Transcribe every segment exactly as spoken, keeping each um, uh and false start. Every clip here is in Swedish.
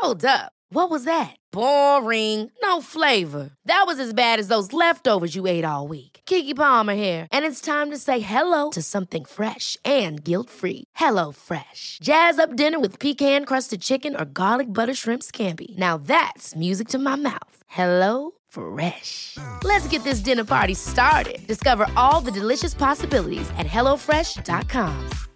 Hold up. What was that? Boring. No flavor. That was as bad as those leftovers you ate all week. Keke Palmer here, and it's time to say hello to something fresh and guilt-free. Hello Fresh. Jazz up dinner with pecan-crusted chicken or garlic butter shrimp scampi. Now that's music to my mouth. Hello Fresh. Let's get this dinner party started. Discover all the delicious possibilities at hello fresh dot com.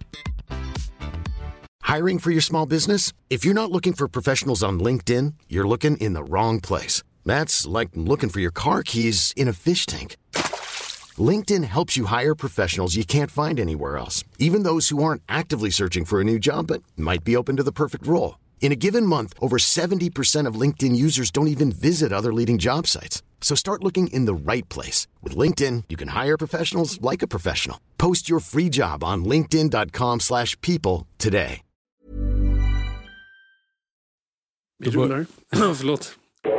Hiring for your small business? If you're not looking for professionals on LinkedIn, you're looking in the wrong place. That's like looking for your car keys in a fish tank. LinkedIn helps you hire professionals you can't find anywhere else, even those who aren't actively searching for a new job but might be open to the perfect role. In a given month, over seventy percent of LinkedIn users don't even visit other leading job sites. So start looking in the right place. With LinkedIn, you can hire professionals like a professional. Post your free job on linkedin dot com slash people today. Vi rullar. Förlåt.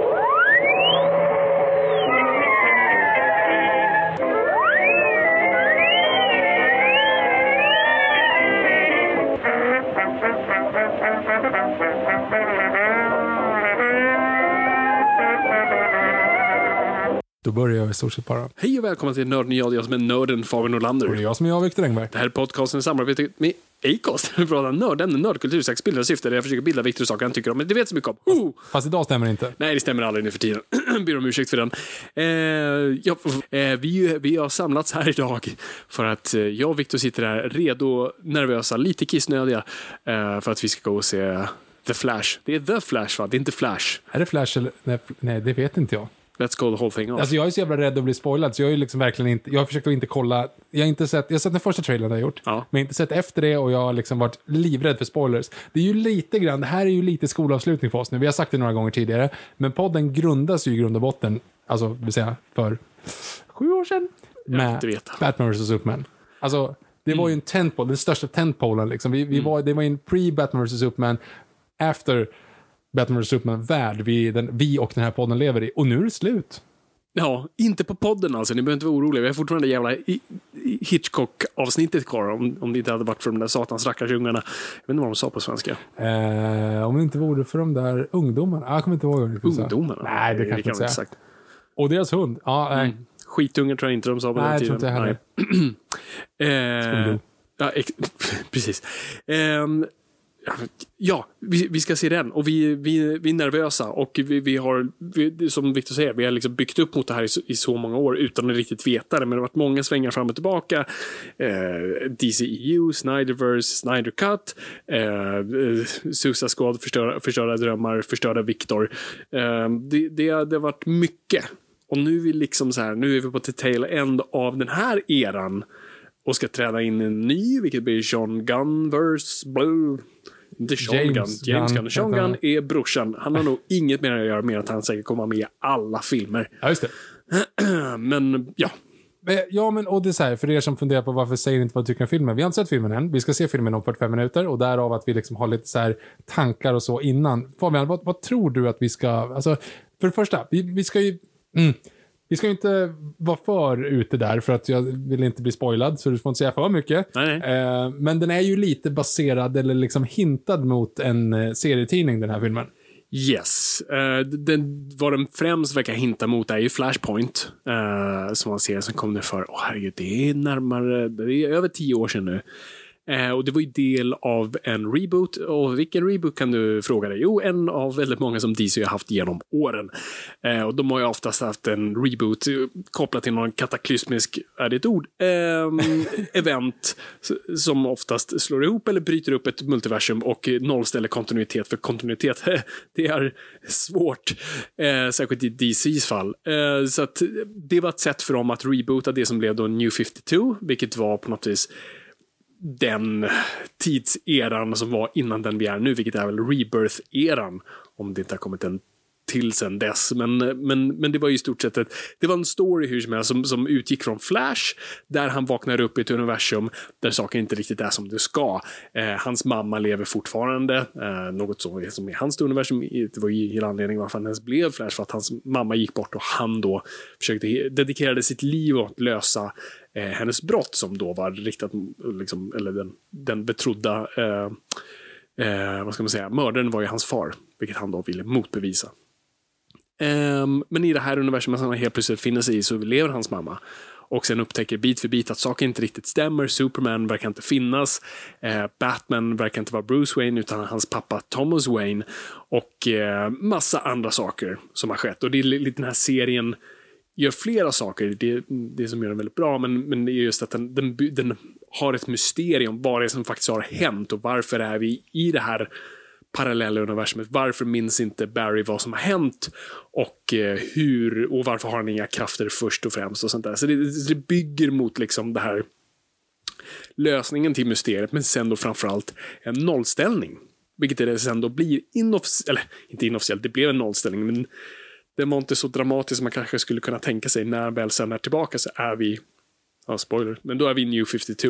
Då börjar jag i stort sett bara. Hej och välkomna till Nörden jag, jag som är nörden Fabian Nordlander. Och det är jag som är jag, Viktor Engberg. Det här är podcasten i samarbete med Acast. Vi pratar nördämnen, nördkultur, sex, bilder och syfte. Där jag försöker bilda Viktor saker han tycker om. Men det vet så mycket om. Oh! Fast, fast idag stämmer det inte. Nej, det stämmer aldrig nu för tiden. Ber om ursäkt för den. Eh, ja, eh, vi, vi har samlats här idag för att eh, jag och Viktor sitter här redo, nervösa, lite kissnödiga eh, för att vi ska gå och se The Flash. Det är The Flash, va? Det är inte Flash. Är det Flash eller... Nej, nej det vet inte jag. Let's go the whole thing off. Alltså jag är så jävla rädd att bli spoilad, så jag är liksom verkligen inte, jag har försökt att inte kolla, jag har inte sett, jag har sett den första trailern jag har gjort, ja. Men inte sett efter det, och jag har liksom varit livrädd för spoilers. Det är ju lite grann, det här är ju lite skolavslutning för oss nu, vi har sagt det några gånger tidigare, men podden grundas ju i grund och botten, alltså vill säga för sju år sedan, med Batman versus Superman. Alltså det var ju en tentpole, den största tentpolen liksom, vi, vi mm. var, det var en pre-Batman versus Superman, after Batman versus Superman-värld vi, den, vi och den här podden lever i. Och nu är det slut. Ja, inte på podden alltså. Ni behöver inte vara oroliga. Vi har fortfarande jävla Hitchcock-avsnittet kvar. Om, om det inte hade varit för de där satans rackarsungarna. Jag vet inte vad de sa på svenska. Eh, om det inte vore för de där ungdomarna. Ah, jag kommer inte ihåg vad det sa. Ungdomarna? Nej, det, det kan jag inte säga. Och deras hund. Ja, nej. Mm. Skitungar tror jag inte de sa på nej, den tiden. Nej, jag tror inte heller. eh, ja, ex- precis. Eh, Ja, vi, vi ska se den. Och vi, vi, vi är nervösa. Och vi, vi har, vi, som Victor säger, vi har liksom byggt upp mot det här i så, i så många år utan att riktigt veta det. Men det har varit många svängar fram och tillbaka. Eh, D C E U, Snyderverse, Snyder Cut, eh, Suicide Squad, förstörda, förstörda drömmar, förstörda Victor. Eh, det, det, det har varit mycket. Och nu är vi liksom så här, nu är vi på the tail end av den här eran. Och ska träda in en ny, vilket blir Sean Gunn-verse. Blue. Inte Sean James Gunn. James Gunn. Gunn. Sean Gunn är brorsan. Han har nog inget mer att göra med att han säkert kommer med i alla filmer. Ja, just det. Men, ja. Ja, men och det är så här, för er som funderar på varför säger ni inte vad du tycker om filmen. Vi har inte sett filmen än. Vi ska se filmen om fyrtiofem minuter. Och därav att vi liksom har lite så här tankar och så innan. Fabian, vad, vad tror du att vi ska... Alltså, för det första, vi, vi ska ju... Mm, Vi ska ju inte vara för ute där, för att jag vill inte bli spoilad, så du får inte säga för mycket. Nej, nej. Eh, men den är ju lite baserad eller liksom hintad mot en eh, serietidning, den här filmen. Yes. Uh, den, vad den främst verkar hinta mot är ju Flashpoint. Uh, som man ser som kom det för, åh oh, herregud, det är närmare, det är över tio år sedan nu. Eh, och det var ju del av en reboot. Och vilken reboot kan du fråga dig? Jo, en av väldigt många som D C har haft genom åren. Eh, och de har ju oftast haft en reboot kopplat till någon kataklysmisk, är det ett ord, eh, event som oftast slår ihop eller bryter upp ett multiversum och nollställer kontinuitet. För kontinuitet, det är svårt. Eh, särskilt i D C:s fall. Eh, så att det var ett sätt för dem att reboota det som blev då New femtiotvå, vilket var på något vis den tidseran som var innan den vi är nu, vilket är väl Rebirth-eran, om det inte har kommit en till sen dess, men, men, men det var ju i stort sett ett, det var en story hur som helst som, som utgick från Flash, där han vaknar upp i ett universum där saker inte riktigt är som det ska. Eh, hans mamma lever fortfarande, eh, något så, som är hans universum. Det var ju hela anledningen varför han ens blev Flash, för att hans mamma gick bort och han då försökte dedikerade sitt liv åt att lösa eh, hennes brott som då var riktat liksom, eller den, den betrodda eh, eh, vad ska man säga, mördaren var ju hans far, vilket han då ville motbevisa. Eh, men i det här universumet som han helt plötsligt finner sig i så lever hans mamma. Och sen upptäcker bit för bit att saker inte riktigt stämmer. Superman verkar inte finnas. Eh, Batman verkar inte vara Bruce Wayne utan hans pappa Thomas Wayne. Och eh, massa andra saker som har skett. Och det är lite den här serien gör flera saker. Det, det som gör den väldigt bra. Men, men det är just att den, den, den har ett mysterium. Vad det är som faktiskt har hänt. Och varför är vi i det här parallella universumet. Varför minns inte Barry vad som har hänt och eh, hur och varför har han inga krafter först och främst och sånt där. Så det, det bygger mot liksom det här lösningen till mysteriet, men sen då framförallt en nollställning. Vilket det sen då blir inofficiellt, eller inte inofficiellt, det blev en nollställning, men den var inte så dramatisk som man kanske skulle kunna tänka sig. När väl sen är tillbaka så är vi, ja spoiler, men då är vi New femtiotvå.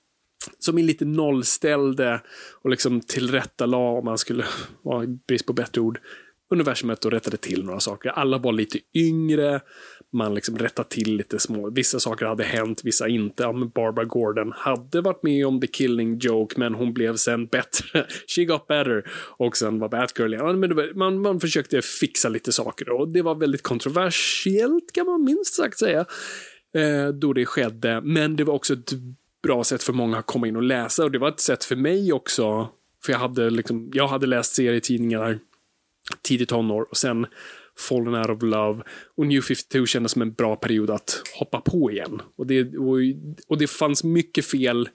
Som är lite nollställde och liksom tillrättala, om man skulle vara brist på bättre ord, universumet och rättade till några saker. Alla var lite yngre, man liksom rättade till lite små, vissa saker hade hänt, vissa inte. Ja, men Barbara Gordon hade varit med om The Killing Joke, men hon blev sen bättre. She got better. Och sen var Batgirl. Ja, men var, man, man försökte fixa lite saker och det var väldigt kontroversiellt kan man minst sagt säga eh, då det skedde, men det var också ett bra sätt för många att komma in och läsa, och det var ett sätt för mig också, för jag hade liksom, jag hade läst serietidningar tidigt tonår och sen Fallen Out of Love, och New femtiotvå kändes som en bra period att hoppa på igen, och det, och, och det fanns mycket fel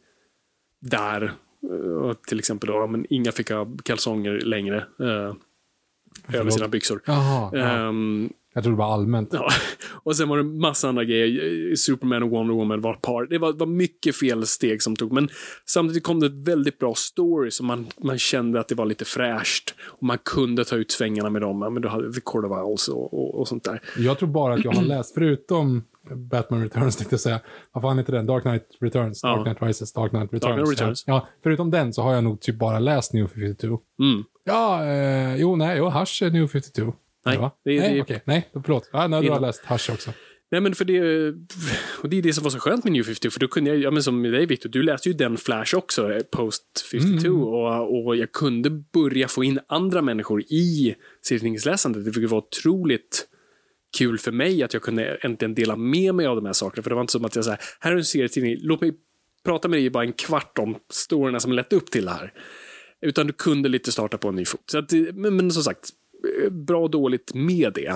där, och till exempel då, men inga fick ha kalsonger längre uh, över sina byxor. Jaha, ja. um, Jag tror det var allmänt. Ja. Och sen var det massa andra grejer. Superman och Wonder Woman var ett par. Det var, var mycket fel steg som tog. Men samtidigt kom det ett väldigt bra story. Så man, man kände att det var lite fräscht. Och man kunde ta ut svängarna med dem. Men då hade vi Court of Owls och, och, och sånt där. Jag tror bara att jag har läst, förutom Batman Returns, tänkte jag säga. Vad fan heter den? Dark Knight Returns. Dark ja. Knight Rises. Dark Knight Returns. Dark Knight Returns. Ja, förutom den så har jag nog typ bara läst New femtiotvå. Mm. Ja, eh, jo, nej. Jo, Hush är New femtiotvå. Nej, ja, det, nej, det, okej. Nej, förlåt. Ja, nej, du har läst Hush också. Nej, men för det, och det är det som var så skönt med New femtiotvå, för då kunde jag, ja men som med dig Victor, du läste ju den Flash också, post femtiotvå, mm. och, och jag kunde börja få in andra människor i serietidningsläsandet. Det var otroligt kul för mig att jag kunde äntligen dela med mig av de här sakerna, för det var inte som att jag sa, här är en serietidning, låt mig prata med dig bara en kvart om storyna som lett upp till det här. Utan du kunde lite starta på en ny fot. Så att, men, men som sagt, bra och dåligt med det.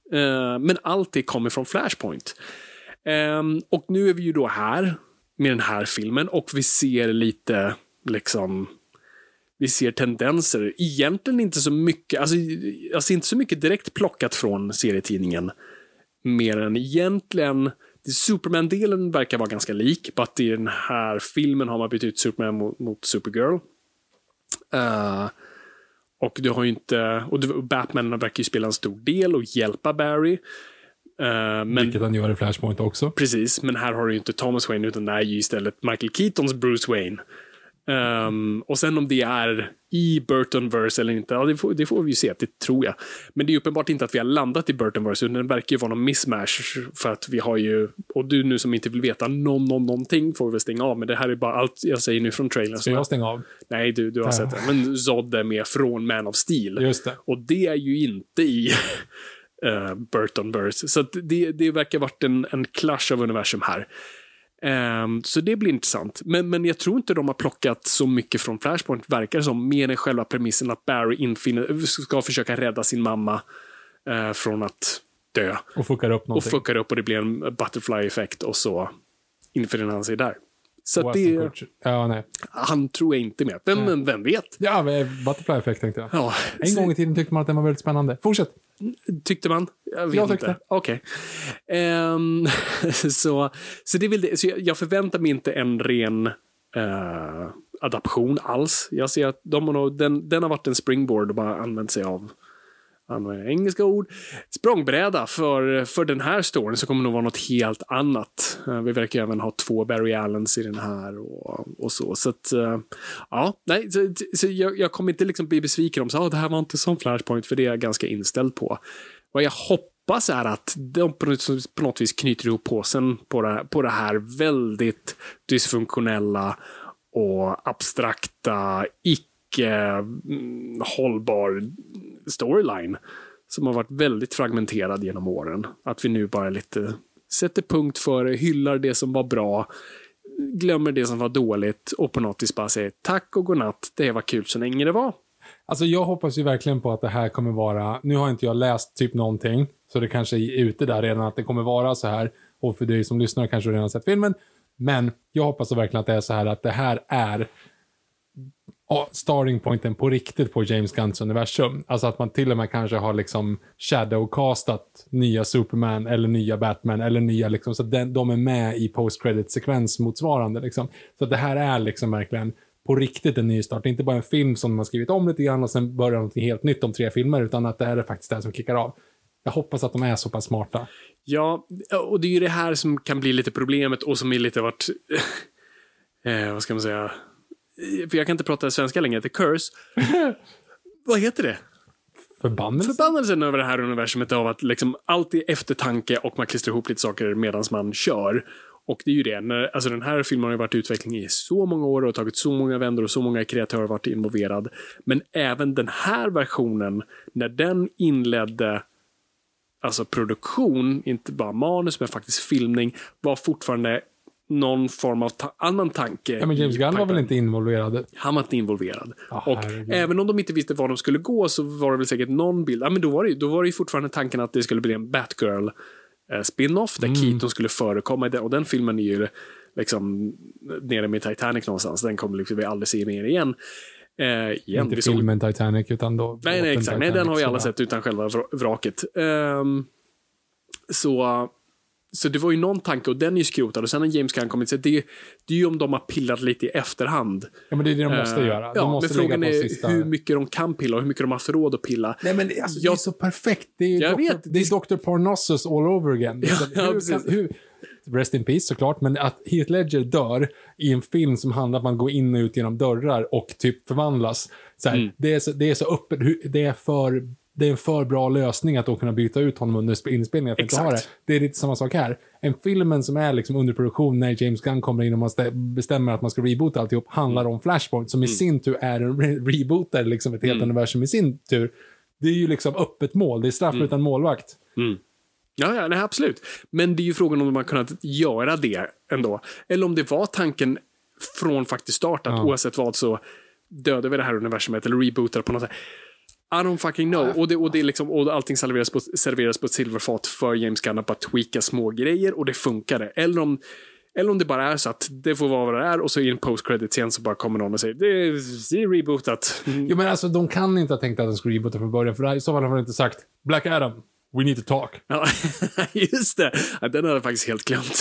Uh, men allt det kommer från Flashpoint. Um, och nu är vi ju då här med den här filmen och vi ser lite liksom, vi ser tendenser. Egentligen inte så mycket, alltså, alltså inte så mycket direkt plockat från serietidningen, mer än egentligen Superman-delen verkar vara ganska lik, bara att i den här filmen har man bytt ut Superman mot, mot Supergirl. Uh, Och du har ju inte, och Batman verkar ju spela en stor del och hjälpa Barry. Uh, men, vilket han gör i Flashpoint också. Precis, men här har du ju inte Thomas Wayne, utan det är ju istället Michael Keatons Bruce Wayne. Um, och sen om det är i Burtonverse eller inte, ja, det, får, det får vi ju se, det tror jag. Men det är uppenbart inte att vi har landat i Burtonverse, utan det verkar ju vara någon mismatch, för att vi har ju, och du nu som inte vill veta någon, någon, någonting får vi väl stänga av, men det här är bara allt jag säger nu från trailern. Ska jag stänga av? Nej, du, du har ja. sett det. Men Zod är med från Man of Steel. Just det. Och det är ju inte i uh, Burtonverse. Så att det, det verkar ha varit en, en clash av universum här. Um, så det blir intressant. Men, men jag tror inte de har plockat så mycket från Flashpoint, verkar som, mer än själva premissen att Barry infinner, ska försöka rädda sin mamma uh, från att dö. Och fuckar upp någonting. Och fuckar upp och det blir en butterfly-effekt och så infinner han sig där. Så det, ja, nej. han tror jag inte med. Vem, men vem vet? Ja, butterfly-effekt tänkte jag. Ja, en gång i tiden tyckte man att den var väldigt spännande. Fortsätt. Tyckte man? Jag vet jag tyckte. inte. Okej. Okay. Um, så, så, det vill det, så jag, jag förväntar mig inte en ren uh, adaption alls. Jag ser att de har nog, den, den har varit en springboard och bara använt sig av använder engelska ord. Språngbräda för, för den här storyn, så kommer det nog vara något helt annat. Uh, vi verkar även ha två Barry Allens i den här och, och så. Så att, uh, ja, nej, så, så jag, jag kommer inte liksom bli besviken om så, ah, det här var inte som Flashpoint, för det är jag ganska inställd på. Vad jag hoppas är att de på något, på något vis knyter ihop påsen på det, på det här väldigt dysfunktionella och abstrakta, icke eh, hållbar storyline som har varit väldigt fragmenterad genom åren. Att vi nu bara lite sätter punkt för det, hyllar det som var bra, glömmer det som var dåligt och på något vis bara säger tack och godnatt, det var kul så länge det var. Alltså jag hoppas ju verkligen på att det här kommer vara, nu har inte jag läst typ någonting, så det kanske är ute där redan att det kommer vara så här, och för dig som lyssnar kanske redan sett filmen, men jag hoppas verkligen att det är så här att det här är starting pointen på riktigt på James Gunns universum. Alltså att man till och med kanske har liksom shadowcastat nya Superman eller nya Batman eller nya liksom, så att den, de är med i post-credit-sekvens motsvarande liksom. Så att det här är liksom verkligen på riktigt en ny start. Det är inte bara en film som man skrivit om lite grann och sen börjar något helt nytt om tre filmer, utan att det är faktiskt det som kickar av. Jag hoppas att de är så pass smarta. Ja, och det är ju det här som kan bli lite problemet och som är lite varit eh, vad ska man säga, för jag kan inte prata svenska längre, The Curse. Vad heter det? Förbannelsen? Förbannelsen över det här universumet av att liksom allt är eftertanke och man klistrar ihop lite saker medan man kör. Och det är ju det, när, alltså den här filmen har ju varit i utveckling i så många år och tagit så många vändor och så många kreatörer har varit involverad. Men även den här versionen, när den inledde alltså produktion, inte bara manus men faktiskt filmning, var fortfarande någon form av ta- annan tanke. Ja, men James Gunn var väl inte involverad? Han var inte involverad. Oh, och herregud. även om de inte visste var de skulle gå så var det väl säkert någon bild. Ja, men då var det ju, då var det ju fortfarande tanken att det skulle bli en Batgirl eh, spin-off där mm. Keaton skulle förekomma i den. Och den filmen är ju liksom nere med Titanic någonstans. Den kommer liksom vi aldrig se mer igen. Eh, igen. Inte vi filmen såg... Titanic utan då... Nej, nej, exakt. Nej, den har vi alla sett utan själva vraket. Um, så... Så det var ju någon tanke och den är ju skrotad och sen när James Gunn kommit så det, det är ju om de har pillat lite i efterhand. Ja, men det är det de måste uh, göra. De ja, måste men frågan är sista... hur mycket de kan pilla och hur mycket de har haft råd att pilla. Nej, men det, alltså, jag... det är så perfekt. Det är ju jag doktor, vet. Det är doktor Parnassus all over again. Ja, hur, ja, precis. kan, hur, rest in peace såklart, men att Heath Ledger dör i en film som handlar om att man går in och ut genom dörrar och typ förvandlas. Så här, mm. det, är så, det är så öppet, det är för... Det är en för bra lösning att då kunna byta ut honom under inspelningen. Att inte ha det. Det är lite samma sak här. En filmen som är liksom under produktion när James Gunn kommer in och man bestämmer att man ska reboota alltihop handlar om Flashpoint som i mm. sin tur är en re- rebooter liksom ett helt mm. universum i sin tur. Det är ju liksom öppet mål. Det är straff mm. utan målvakt. Mm. Ja, ja, nej, absolut. Men det är ju frågan om man kunnat göra det ändå. Eller om det var tanken från faktiskt start att ja. oavsett vad så dödar vi det här universumet eller rebootar på något sätt. I don't fucking know. Och, det, och, det är liksom, och allting serveras på, serveras på ett silverfat för James Gunn att bara tweaka små grejer och det funkade. Eller om, eller om det bara är så att det får vara vad det är och så i en post-credit scen så bara kommer någon och säger det är, det är rebootat. Mm. Jo, men alltså de kan inte ha tänkt att den skulle reboota från början, för i så fall har de inte sagt Black Adam, we need to talk. Ja, just det. Ja, den har jag faktiskt helt glömt.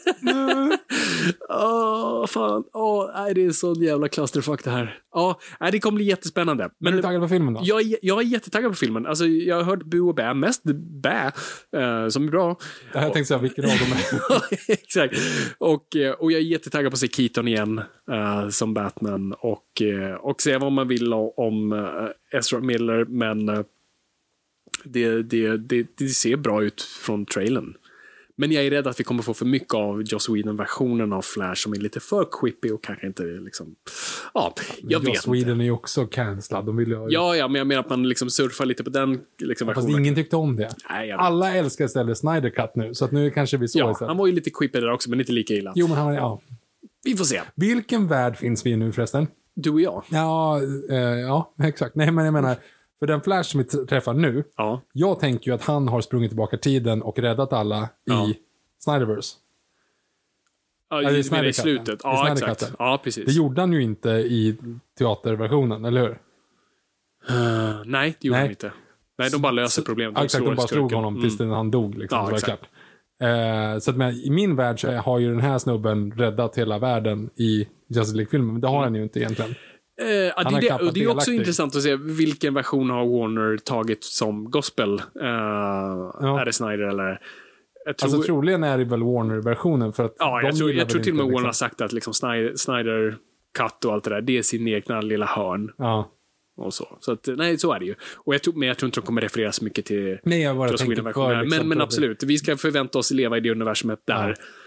Åh, oh, fan. Åh, oh, det är så jävla clusterfuck det här. Ja, oh, det kommer bli jättespännande. Men är du taggad på filmen då? Jag är, jag är jättetaggad på filmen. Alltså, jag har hört bu och bä, mest bä, uh, som är bra. Det här tänkte jag, vilken av dem är. Exakt. Och, och jag är jättetaggad på att se Keaton igen uh, som Batman och, uh, och se vad man vill om uh, Ezra Miller, men uh, det, det, det, det ser bra ut från trailern. Men jag är rädd att vi kommer få för mycket av Joss Whedon-versionen av Flash som är lite för quippy och kanske inte liksom... Ja, jag men vet Joss Whedon är ju också cancellad. De vill ju... Ja, ja, men jag menar att man liksom surfar lite på den liksom, ja, fast ingen tyckte om det. Nej, alla älskar istället Snyder Cut nu, så att nu kanske vi så ja, istället. Han var ju lite quippy där också, men inte lika illa. Jo, men han var... Ja. Vi får se. Vilken värld finns vi i nu förresten? Du och jag. Ja, eh, ja, exakt. Nej, men jag menar... För den Flash som vi träffar nu, ja. jag tänker ju att han har sprungit tillbaka tiden och räddat alla ja. i Snyderverse. Ja, i, i, i slutet. Ja, exakt. Ja, precis. Det gjorde han ju inte i teaterversionen, eller hur? Uh, nej, det gjorde nej. han inte. Nej, de bara löser problemet. De exakt, de bara slog honom tills mm. han dog. Liksom, ja, så exakt. Uh, så att med, i min värld så har ju den här snubben räddat hela världen i Justice League-filmen, men det har mm. han ju inte egentligen. Uh, ja, det, det, och det är också intressant att se vilken version har Warner tagit som gospel. Uh, ja. Är det Snyder eller... Jag tror... Alltså troligen är det väl Warner-versionen för att ja, jag tror, jag tror till och med liksom. Warner har sagt att liksom Snyder, Snyder Cut och allt det där, det är sin egna lilla hörn. Ja. Och så. Så att, nej, så är det ju. Och jag tror, men jag tror inte de kommer referera så mycket till nej, jag bara Joss Whedon-versionen. Liksom, men, men absolut, vi ska förvänta oss leva i det universumet där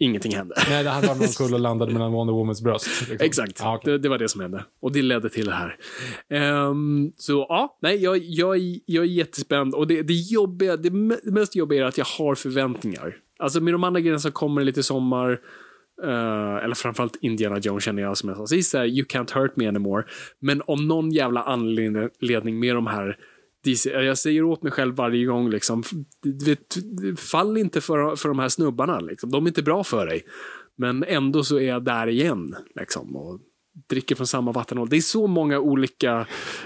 ingenting hände. Nej, det hade varit någon kull och landade mellan Wonder Womans bröst. Liksom. Exakt, ah, okay. det, det var det som hände. Och det ledde till det här. Um, så ja, nej, jag, jag, jag är jättespänd. Och det, det, jobbiga, det mest jobbiga är att jag har förväntningar. Alltså med de andra grejerna så kommer det lite sommar. Uh, eller framförallt Indiana Jones känner jag som jag sa sist. You can't hurt me anymore. Men om någon jävla anledning med de här D C, jag säger åt mig själv varje gång liksom, vet, fall inte för, för de här snubbarna liksom. De är inte bra för dig. Men ändå så är jag där igen liksom, och dricker från samma vattenhål. Det är så många olika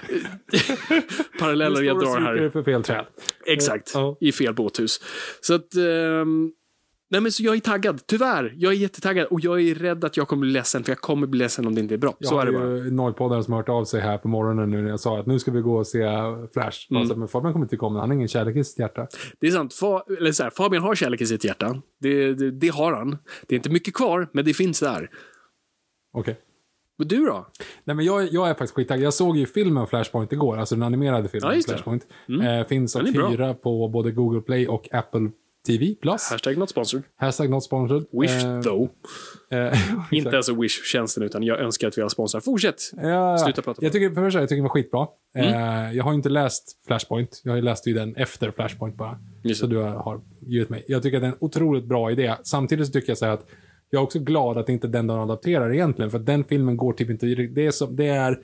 paralleller jag drar här. För fel träd. Exakt, uh, uh. i fel båthus. Så att um, nej, men så jag är taggad, tyvärr. Jag är jättetaggad och jag är rädd att jag kommer bli ledsen, för jag kommer bli ledsen om det inte är bra. Jag så är det bara. bara. Jag har ju Noidpoddaren som har hört av sig här på morgonen nu när jag sa att nu ska vi gå och se Flash. Mm. Alltså, men Fabian kommer inte komma, han har ingen kärlek i sitt hjärta. Det är sant, Fa- eller så här, Fabian har kärlek i sitt hjärta. Det, det, det har han. Det är inte mycket kvar, men det finns där. Okej. Okay. Men du då? Nej, men jag, jag är faktiskt skittaggad. Jag såg ju filmen Flashpoint igår, alltså den animerade filmen ja, Flashpoint. Mm. Eh, finns att hyra på både Google Play och Apple T V plus. Hashtag not sponsored. Hashtag not sponsored. Wish eh, though. Eh, inte alltså Wish-tjänsten, utan jag önskar att vi har sponsor. Fortsätt. Ja, Sluta prata. Jag tycker, för första, jag tycker det var skitbra. Mm. Eh, jag har inte läst Flashpoint. Jag har ju läst ju den efter Flashpoint bara. Just så du har givit mig. Jag tycker att det är en otroligt bra idé. Samtidigt så tycker jag så här att jag är också glad att inte den de adapterar egentligen. För att den filmen går typ inte... Det är, som, det är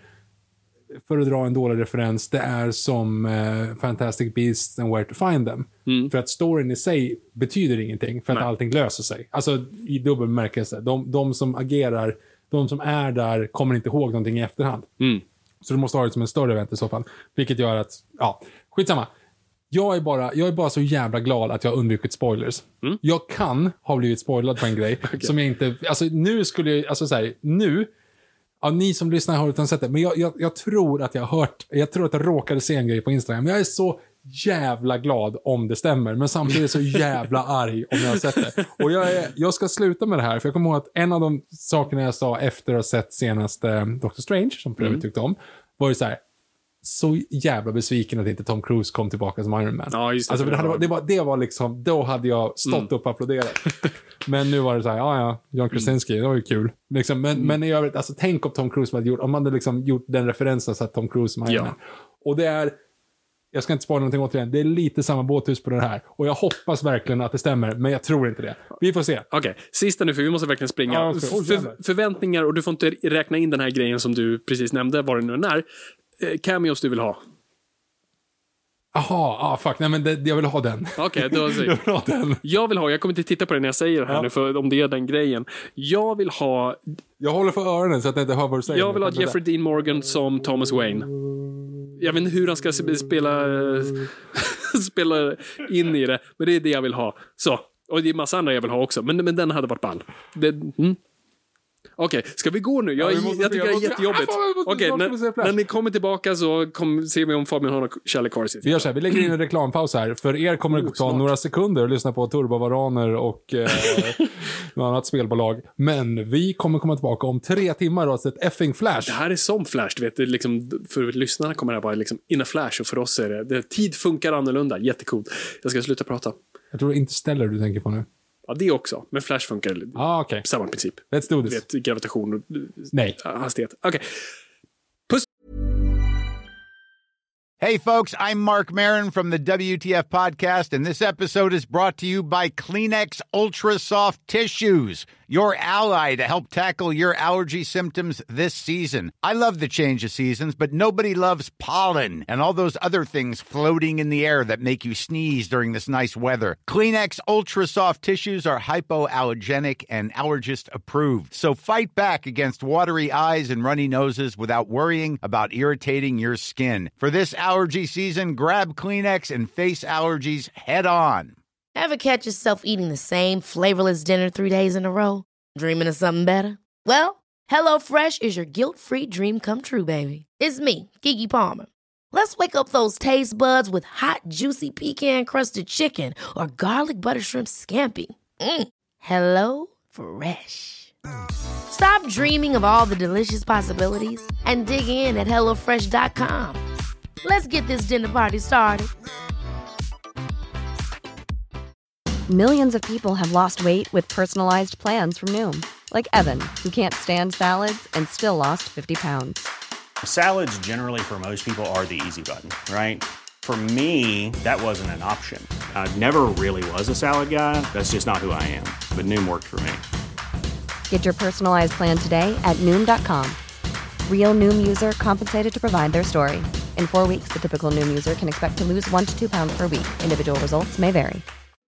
för att dra en dålig referens, det är som uh, Fantastic Beasts and Where to Find Them. Mm. För att storyn i sig betyder ingenting. För att Nej. allting löser sig. Alltså i dubbel bemärkelse. De, de som agerar, de som är där kommer inte ihåg någonting i efterhand. Mm. Så du måste ha det som en större event i så fall. Vilket gör att, ja, skitsamma. Jag är bara, jag är bara så jävla glad att jag har undvikit spoilers. Mm. Jag kan ha blivit spoilad på en grej okay. som jag inte... Alltså nu skulle jag... Alltså så här, nu... Ja, ni som lyssnar har utan sett det. Men jag, jag, jag tror att jag har hört... Jag tror att jag råkade se en grej på Instagram. Men jag är så jävla glad om det stämmer. Men samtidigt så jävla arg om jag har sett det. Och jag, är, jag ska sluta med det här. För jag kommer ihåg att en av de sakerna jag sa efter att ha sett senaste Doctor Strange, som för övrigt mm. tyckte om, var ju så här... Så jävla besviken att inte Tom Cruise kom tillbaka som Iron Man. Ja, just det. Alltså, det, hade, det, var, det var liksom, då hade jag stått mm. upp och applåderat. Men nu var det så här, ja ja, John Krasinski, mm. det var ju kul. Liksom, men, mm. men i övrigt, alltså tänk om Tom Cruise hade gjort, om man hade liksom gjort den referensen så att Tom Cruise som Iron ja. Man. Och det är, jag ska inte spara någonting återigen, det är lite samma båthus på det här. Och jag hoppas verkligen att det stämmer, men jag tror inte det. Vi får se. Okej, okay. Sista nu, för vi måste verkligen springa. Ja, okay. oh, för, förväntningar, och du får inte räkna in den här grejen som du precis nämnde, vad det nu är. Cameos du vill ha. Jaha, ah, fuck, nej men det, jag vill ha den. Okej, okay, då jag vill ha den. Jag vill ha, jag kommer inte titta på det när jag säger det här ja. nu, för om det är den grejen. Jag vill ha... Jag håller för öronen så att jag inte hör vad du säger. Jag vill ha Jeffrey Dean Morgan som Thomas Wayne. Jag vet inte hur han ska spela spela in i det, men det är det jag vill ha. Så, och det är massa andra jag vill ha också, men, men den hade varit ball. Det, mm. Okej, okay, ska vi gå nu? Jag, ja, jag, jag tycker det är jättejobbigt. Okej, okay, när, när ni kommer tillbaka så kom, ser vi om Fabian har någon kärlek kvar i sitt. Vi gör så här, vi lägger in en reklampaus här. För er kommer det oh, ta smart. några sekunder att lyssna på Turbovaraner och eh, något annat spelbolag. Men vi kommer komma tillbaka om tre timmar och ett effing Flash. Det här är som Flash, du vet. Det liksom, för lyssnarna kommer det här bara liksom in a Flash, och för oss är det, det tid funkar annorlunda. Jättekult. Jag ska sluta prata. Jag tror det är inte Stellar du tänker på nu. Ja, det också. Men Flash funkar ah, okay. samma princip. Let's do this. Vet, gravitation och Nej. hastighet. Okej. Okay. Puss! Hey, folks, I'm Mark Maron from the W T F Podcast, and this episode is brought to you by Kleenex Ultra Soft Tissues, your ally to help tackle your allergy symptoms this season. I love the change of seasons, but nobody loves pollen and all those other things floating in the air that make you sneeze during this nice weather. Kleenex Ultra Soft Tissues are hypoallergenic and allergist approved, so fight back against watery eyes and runny noses without worrying about irritating your skin. For this allergy season, grab Kleenex and face allergies head on. Ever catch yourself eating the same flavorless dinner three days in a row? Dreaming of something better? Well, HelloFresh is your guilt-free dream come true, baby. It's me, Keke Palmer. Let's wake up those taste buds with hot, juicy pecan-crusted chicken or garlic butter shrimp scampi. Mm. Hello Fresh. Stop dreaming of all the delicious possibilities and dig in at hello fresh dot com. Let's get this dinner party started. Millions of people have lost weight with personalized plans from Noom. Like Evan, who can't stand salads and still lost fifty pounds. Salads generally for most people are the easy button, right? For me, that wasn't an option. I never really was a salad guy. That's just not who I am. But Noom worked for me. Get your personalized plan today at Noom dot com. Real Noom user compensated to provide their story. In four weeks, the typical Noom user can expect to lose one to two pounds per week. Individual results may vary.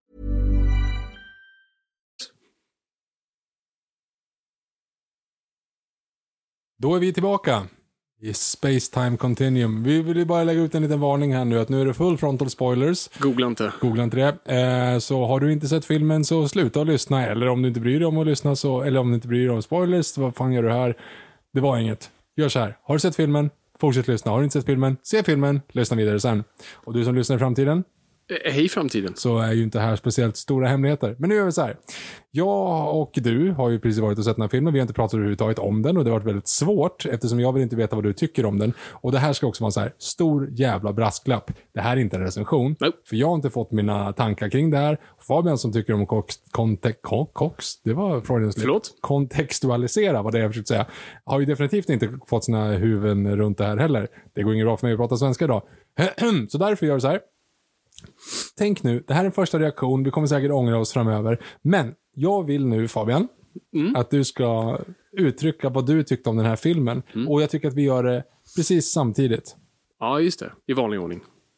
Då är vi tillbaka i Space Time Continuum. Vi vill ju bara lägga ut en liten varning här nu att nu är det full frontal spoilers. Googla inte. Googla inte det. Eh, så har du inte sett filmen så sluta att lyssna. Eller om du inte bryr dig om att lyssna så, eller om du inte bryr dig om spoilers, vad fan gör du här? Det var inget. Gör så här. Har du sett filmen? Fortsätt lyssna. Har du inte sett filmen? Se filmen. Lyssna vidare sen. Och du som lyssnar i framtiden? Hej framtiden. Så är ju inte här speciellt stora hemligheter. Men nu gör vi så här. Jag och du har ju precis varit och sett den här filmen. Vi har inte pratat överhuvudtaget om den och det har varit väldigt svårt eftersom jag vill inte veta vad du tycker om den. Och det här ska också vara så här stor jävla brasklapp. Det här är inte en recension. Nope. För jag har inte fått mina tankar kring det här. Fabian som tycker om kox, kontek, kox, det var Freudians Förlåt? kontextualisera vad det är jag försökt säga. Har ju definitivt inte fått sina huvuden runt det här heller. Det går inget bra för mig att prata svenska idag. Så därför gör jag så här. Tänk nu, det här är en första reaktion. Vi kommer säkert ångra oss framöver. Men jag vill nu, Fabian, mm. att du ska uttrycka vad du tyckte om den här filmen. Mm. Och jag tycker att vi gör det precis samtidigt. Ja, just det. I vanlig ordning.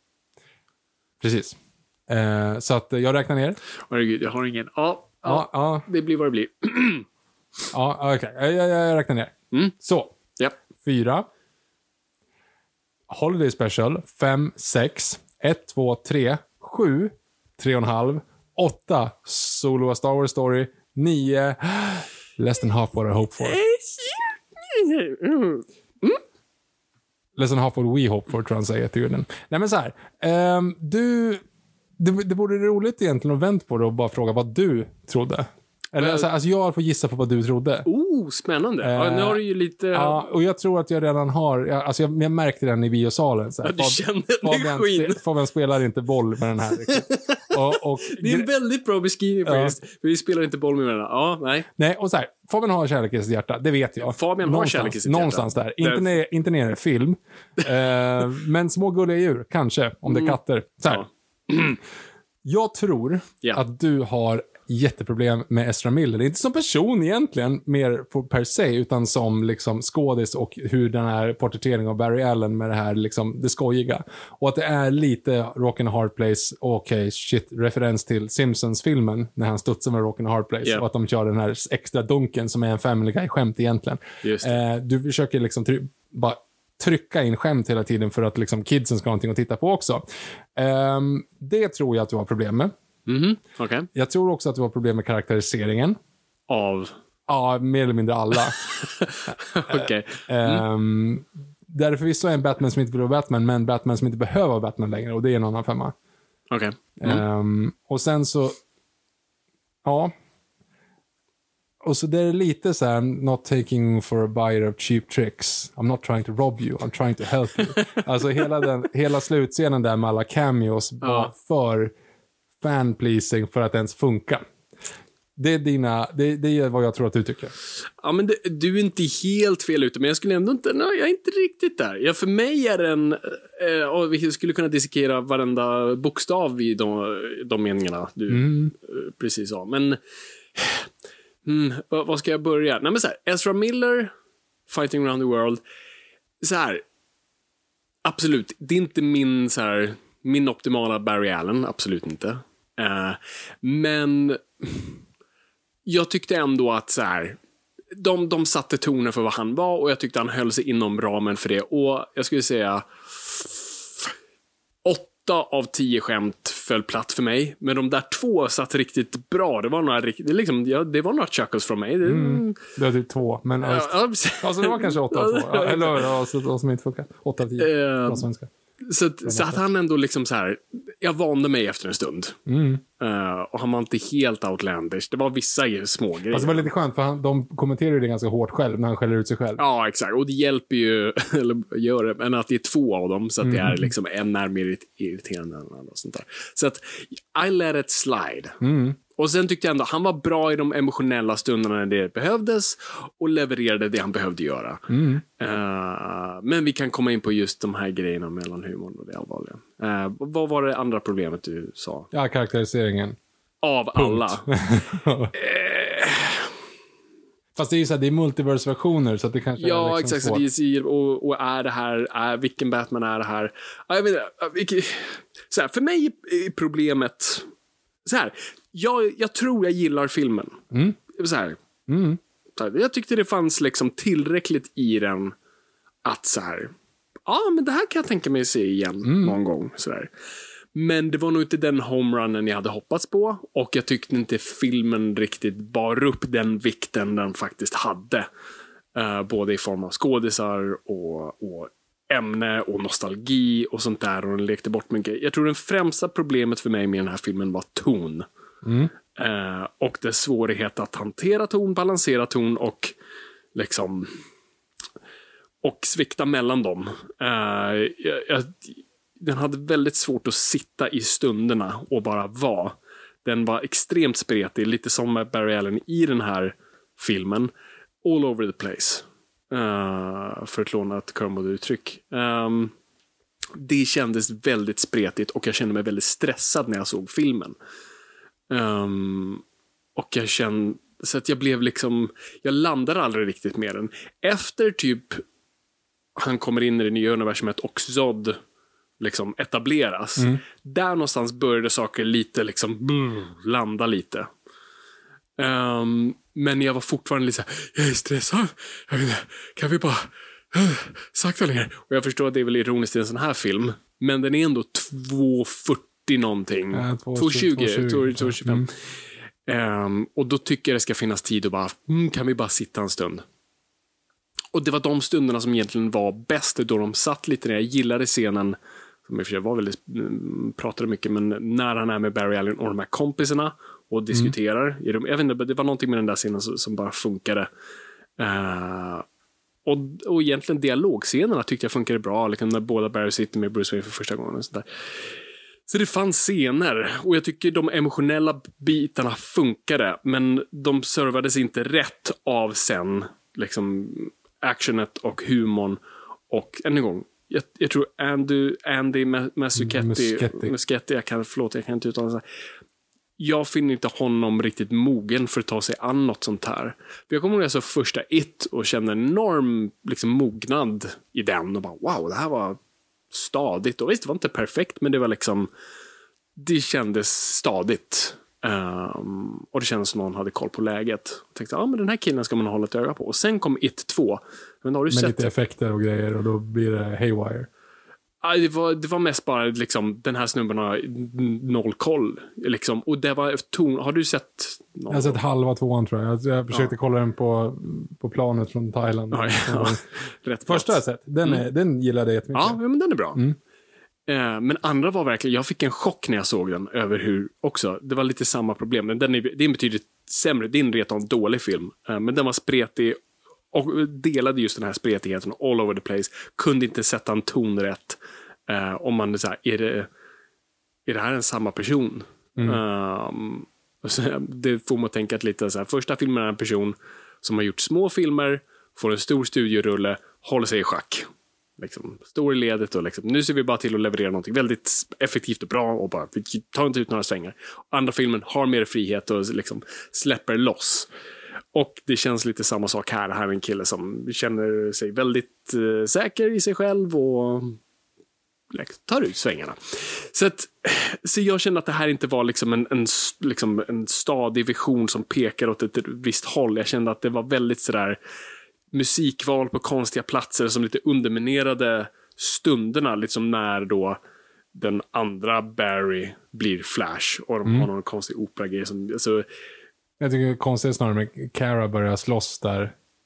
Precis. Eh, så att jag räknar ner. Herregud, jag har ingen... Ja, ja, ja, ja. Det blir vad det blir. Ja, okej. Okay. Jag, jag, jag räknar ner. Mm. Så. Yep. Fyra. Holiday Special. Fem, sex. Ett, två, tre, sju, tre och en halv, åtta, Solo A Star Wars Story, nio, Less than half what I hope for. Mm. Less than half what we hope for, tror jag säger till den. Nej men så här, um, du, det, det vore roligt egentligen att vänta på det och bara fråga vad du trodde. Eller alltså, alltså jag får gissa på vad du trodde. Oh, spännande. Uh, ja, nu har du ju lite... Ja, och jag tror att jag redan har... Jag, alltså jag, jag märkte den i biosalen. Så här. Ja, du kände Fabian, energin. Fabian, Fabian spelar inte boll med den här. och, och, det är en väldigt bra beskrivning faktiskt. Ja. För vi spelar inte boll med varandra. Ja, nej. Nej, och så här. Fabian har kärlek i sitt hjärta, det vet jag. Fabian någonstans, har kärlek i sitt hjärta. Någonstans där. Inte när, inte när det är film. uh, men små gulliga djur, kanske. Om det är katter. Så här. Ja. Jag tror yeah. att du har jätteproblem med Ezra Miller. Inte som person egentligen, mer per se, utan som liksom skådis och hur den här porträtteringen av Barry Allen med det här liksom det skojiga. Och att det är lite Rockin' a Hard Place, okej, okay, shit, referens till Simpsons-filmen när han studsar med Rockin' a Hard Place yeah. och att de kör den här extra dunken som är en Family Guy-skämt egentligen. Just det. Eh, du försöker liksom try- bara trycka in skämt hela tiden för att liksom kidsen ska ha någonting att titta på också. Eh, det tror jag att du har problem med. Mm-hmm. Okay. Jag tror också att du har problem med karaktäriseringen. Av? Ja, mer eller mindre alla. Okej. Okay. Mm. Um, det är förvisso en Batman som inte vill vara Batman, men Batman som inte behöver vara Batman längre, och det är en annan femma. Okej. Okay. Mm. Um, och sen så... Ja. Och så det är lite så här, not taking for a buyer of cheap tricks. I'm not trying to rob you, I'm trying to help you. Alltså hela, den, hela slutscenen där med alla cameos var ja. för... fan-pleasing för att ens funka. Det är dina, det, det är vad jag tror att du tycker. Ja, men det, du är inte helt fel ute, men jag skulle ändå inte, nej, jag är inte riktigt där. Ja, för mig är den, eh, och vi skulle kunna dissekera varenda bokstav i de, de meningarna du mm. eh, precis sa. Men mm, vad, vad ska jag börja? Nej, men så här, Ezra Miller, Fighting Around the World, så här, absolut, det är inte min så här, min optimala Barry Allen, absolut inte. Uh, men jag tyckte ändå att så här, de, de satte tonen för vad han var, och jag tyckte han höll sig inom ramen för det. Och jag skulle säga åtta av tio skämt föll platt för mig, men de där två satt riktigt bra. Det var några, det liksom, ja, det var några chuckles från mig. Det, mm, det är typ två, men ja, ja, alltså det var kanske åtta av två. Ja, eller ja, så de som inte funkar. åtta av tio. Uh, bra svenska. Så, att, så att han ändå liksom så här, jag vande mig efter en stund. Mm. Uh, och han var inte helt outlandish. Det var vissa små grejer. Fast det var lite skönt, för han, de kommenterar ju det ganska hårt själv när han skäller ut sig själv. Ja, exakt. Och det hjälper ju, eller gör det, men att det är två av dem, så att mm. det är liksom en är mer irriterande än andra och sånt där. Så att I let it slide. Mm. Och sen tyckte jag ändå han var bra i de emotionella stunderna när det behövdes och levererade det han behövde göra. Mm. Uh, men vi kan komma in på just de här grejerna mellan humorn och det allvarliga. Uh, vad var det andra problemet du sa? Ja, karaktäriseringen. Av Punkt. alla. uh, Fast det är ju så här, det är multiverse-versioner, så att det kanske ja, är liksom exakt. Så det är, och, och är det här, är, vilken Batman är det här? Jag vet inte, så här, för mig är problemet så här, jag, jag tror jag gillar filmen. Mm. Så här, mm. så här, jag tyckte det fanns liksom tillräckligt i den att så här, ja, men det här kan jag tänka mig se igen mm. någon gång. Så där. Men det var nog inte den homerunnen jag hade hoppats på. Och jag tyckte inte filmen riktigt bar upp den vikten den faktiskt hade. Uh, både i form av skådisar och, och ämne och nostalgi och sånt där. Och den lekte bort mycket. Jag tror den främsta problemet för mig med den här filmen var ton. Mm. Uh, och dess svårighet att hantera ton, balansera ton och liksom och svikta mellan dem. Uh, jag, jag, den hade väldigt svårt att sitta i stunderna och bara vara. Den var extremt spretig, lite som med Barry Allen i den här filmen. All over the place. Uh, för att låna ett Kermode-uttryck. Um, det kändes väldigt spretigt och jag kände mig väldigt stressad när jag såg filmen. Um, och jag kände så att jag blev liksom, jag landade aldrig riktigt med den. Efter typ han kommer in i det nya universumet och Zod liksom etableras. Mm. Där någonstans började saker lite liksom brr, landa lite. Um, men jag var fortfarande lite så här, jag är stressad. Jag vet inte, kan vi bara uh, sakta ner? Och jag förstår att det är väl ironiskt i en sån här film, men den är ändå två fyrtio någonting. Ja, två tjugo, två tjugofem. Mm. Um, och då tycker jag det ska finnas tid och bara, mm, kan vi bara sitta en stund? Och det var de stunderna som egentligen var bäst, då de satt lite ner. Jag gillade scenen, som i och för sig var väldigt, pratade mycket, men när han är med Barry Allen och de här kompisarna och diskuterar. Mm. Jag vet inte, det var någonting med den där scenen som, som bara funkade. Uh, och, och egentligen dialogscenerna tyckte jag funkade bra, liksom när båda Barry sitter med Bruce Wayne för första gången och sådär. Så det fanns scener, och jag tycker de emotionella bitarna funkade, men de servades inte rätt av sen, liksom actionet och humorn. Och än en gång, jag, jag tror Andy, Andy Muschietti, Muschietti. Muschietti, jag kan, förlåt, jag kan inte uttala sig. Jag finner inte honom riktigt mogen för att ta sig an något sånt här. För jag kommer ihåg att jag såg första It och kände enorm liksom, mognad i den. Och bara, wow, det här var stadigt. Och visst, det var inte perfekt, men det var liksom, det kändes stadigt. Um, och det kändes som någon hade koll på läget. Jag tänkte, ja ah, men den här killen ska man hålla ett öga på. Och sen kom It två. Men har du med sett lite det? Effekter och grejer, och då blir det haywire. Ah, det, var, det var mest bara liksom, den här snubben har noll koll. Liksom. Och det var ton. Har du sett någon? Jag har sett halva tvåan, tror jag. Jag, jag försökte ja. kolla den på, på planet från Thailand. Ja, ja. Rätt första jag sett. Den, är, mm. den gillade jag jättemycket. Ja, men den är bra. Mm. Eh, men andra var verkligen, jag fick en chock när jag såg den över hur också, det var lite samma problem. Den är, det är betydligt sämre, det är en redan dålig film. Eh, men den var spretig och delade just den här spretigheten all over the place. Kunde inte sätta en ton rätt. Eh, om man så här, är det, är det här en samma person? Mm. Um, så, det får man tänka att lite så här, första filmen är en person som har gjort små filmer, får en stor studiorulle, håller sig i schack. Liksom, stor i ledet och liksom, nu ser vi bara till att leverera någonting väldigt effektivt och bra och bara, vi tar inte ut några svängar. Andra filmen har mer frihet och liksom släpper loss. Och det känns lite samma sak här. Här är en kille som känner sig väldigt eh, säker i sig själv och liksom, tar ut svängarna. Så, att, så jag känner att det här inte var liksom en, en, liksom en stadig vision som pekar åt ett visst håll. Jag kände att det var väldigt sådär musikval på konstiga platser som lite underminerade stunderna, liksom när då den andra Barry blir Flash och de mm. har någon konstig operagrej som, alltså, jag tycker det är konstigt snarare med Kara börjar slåss där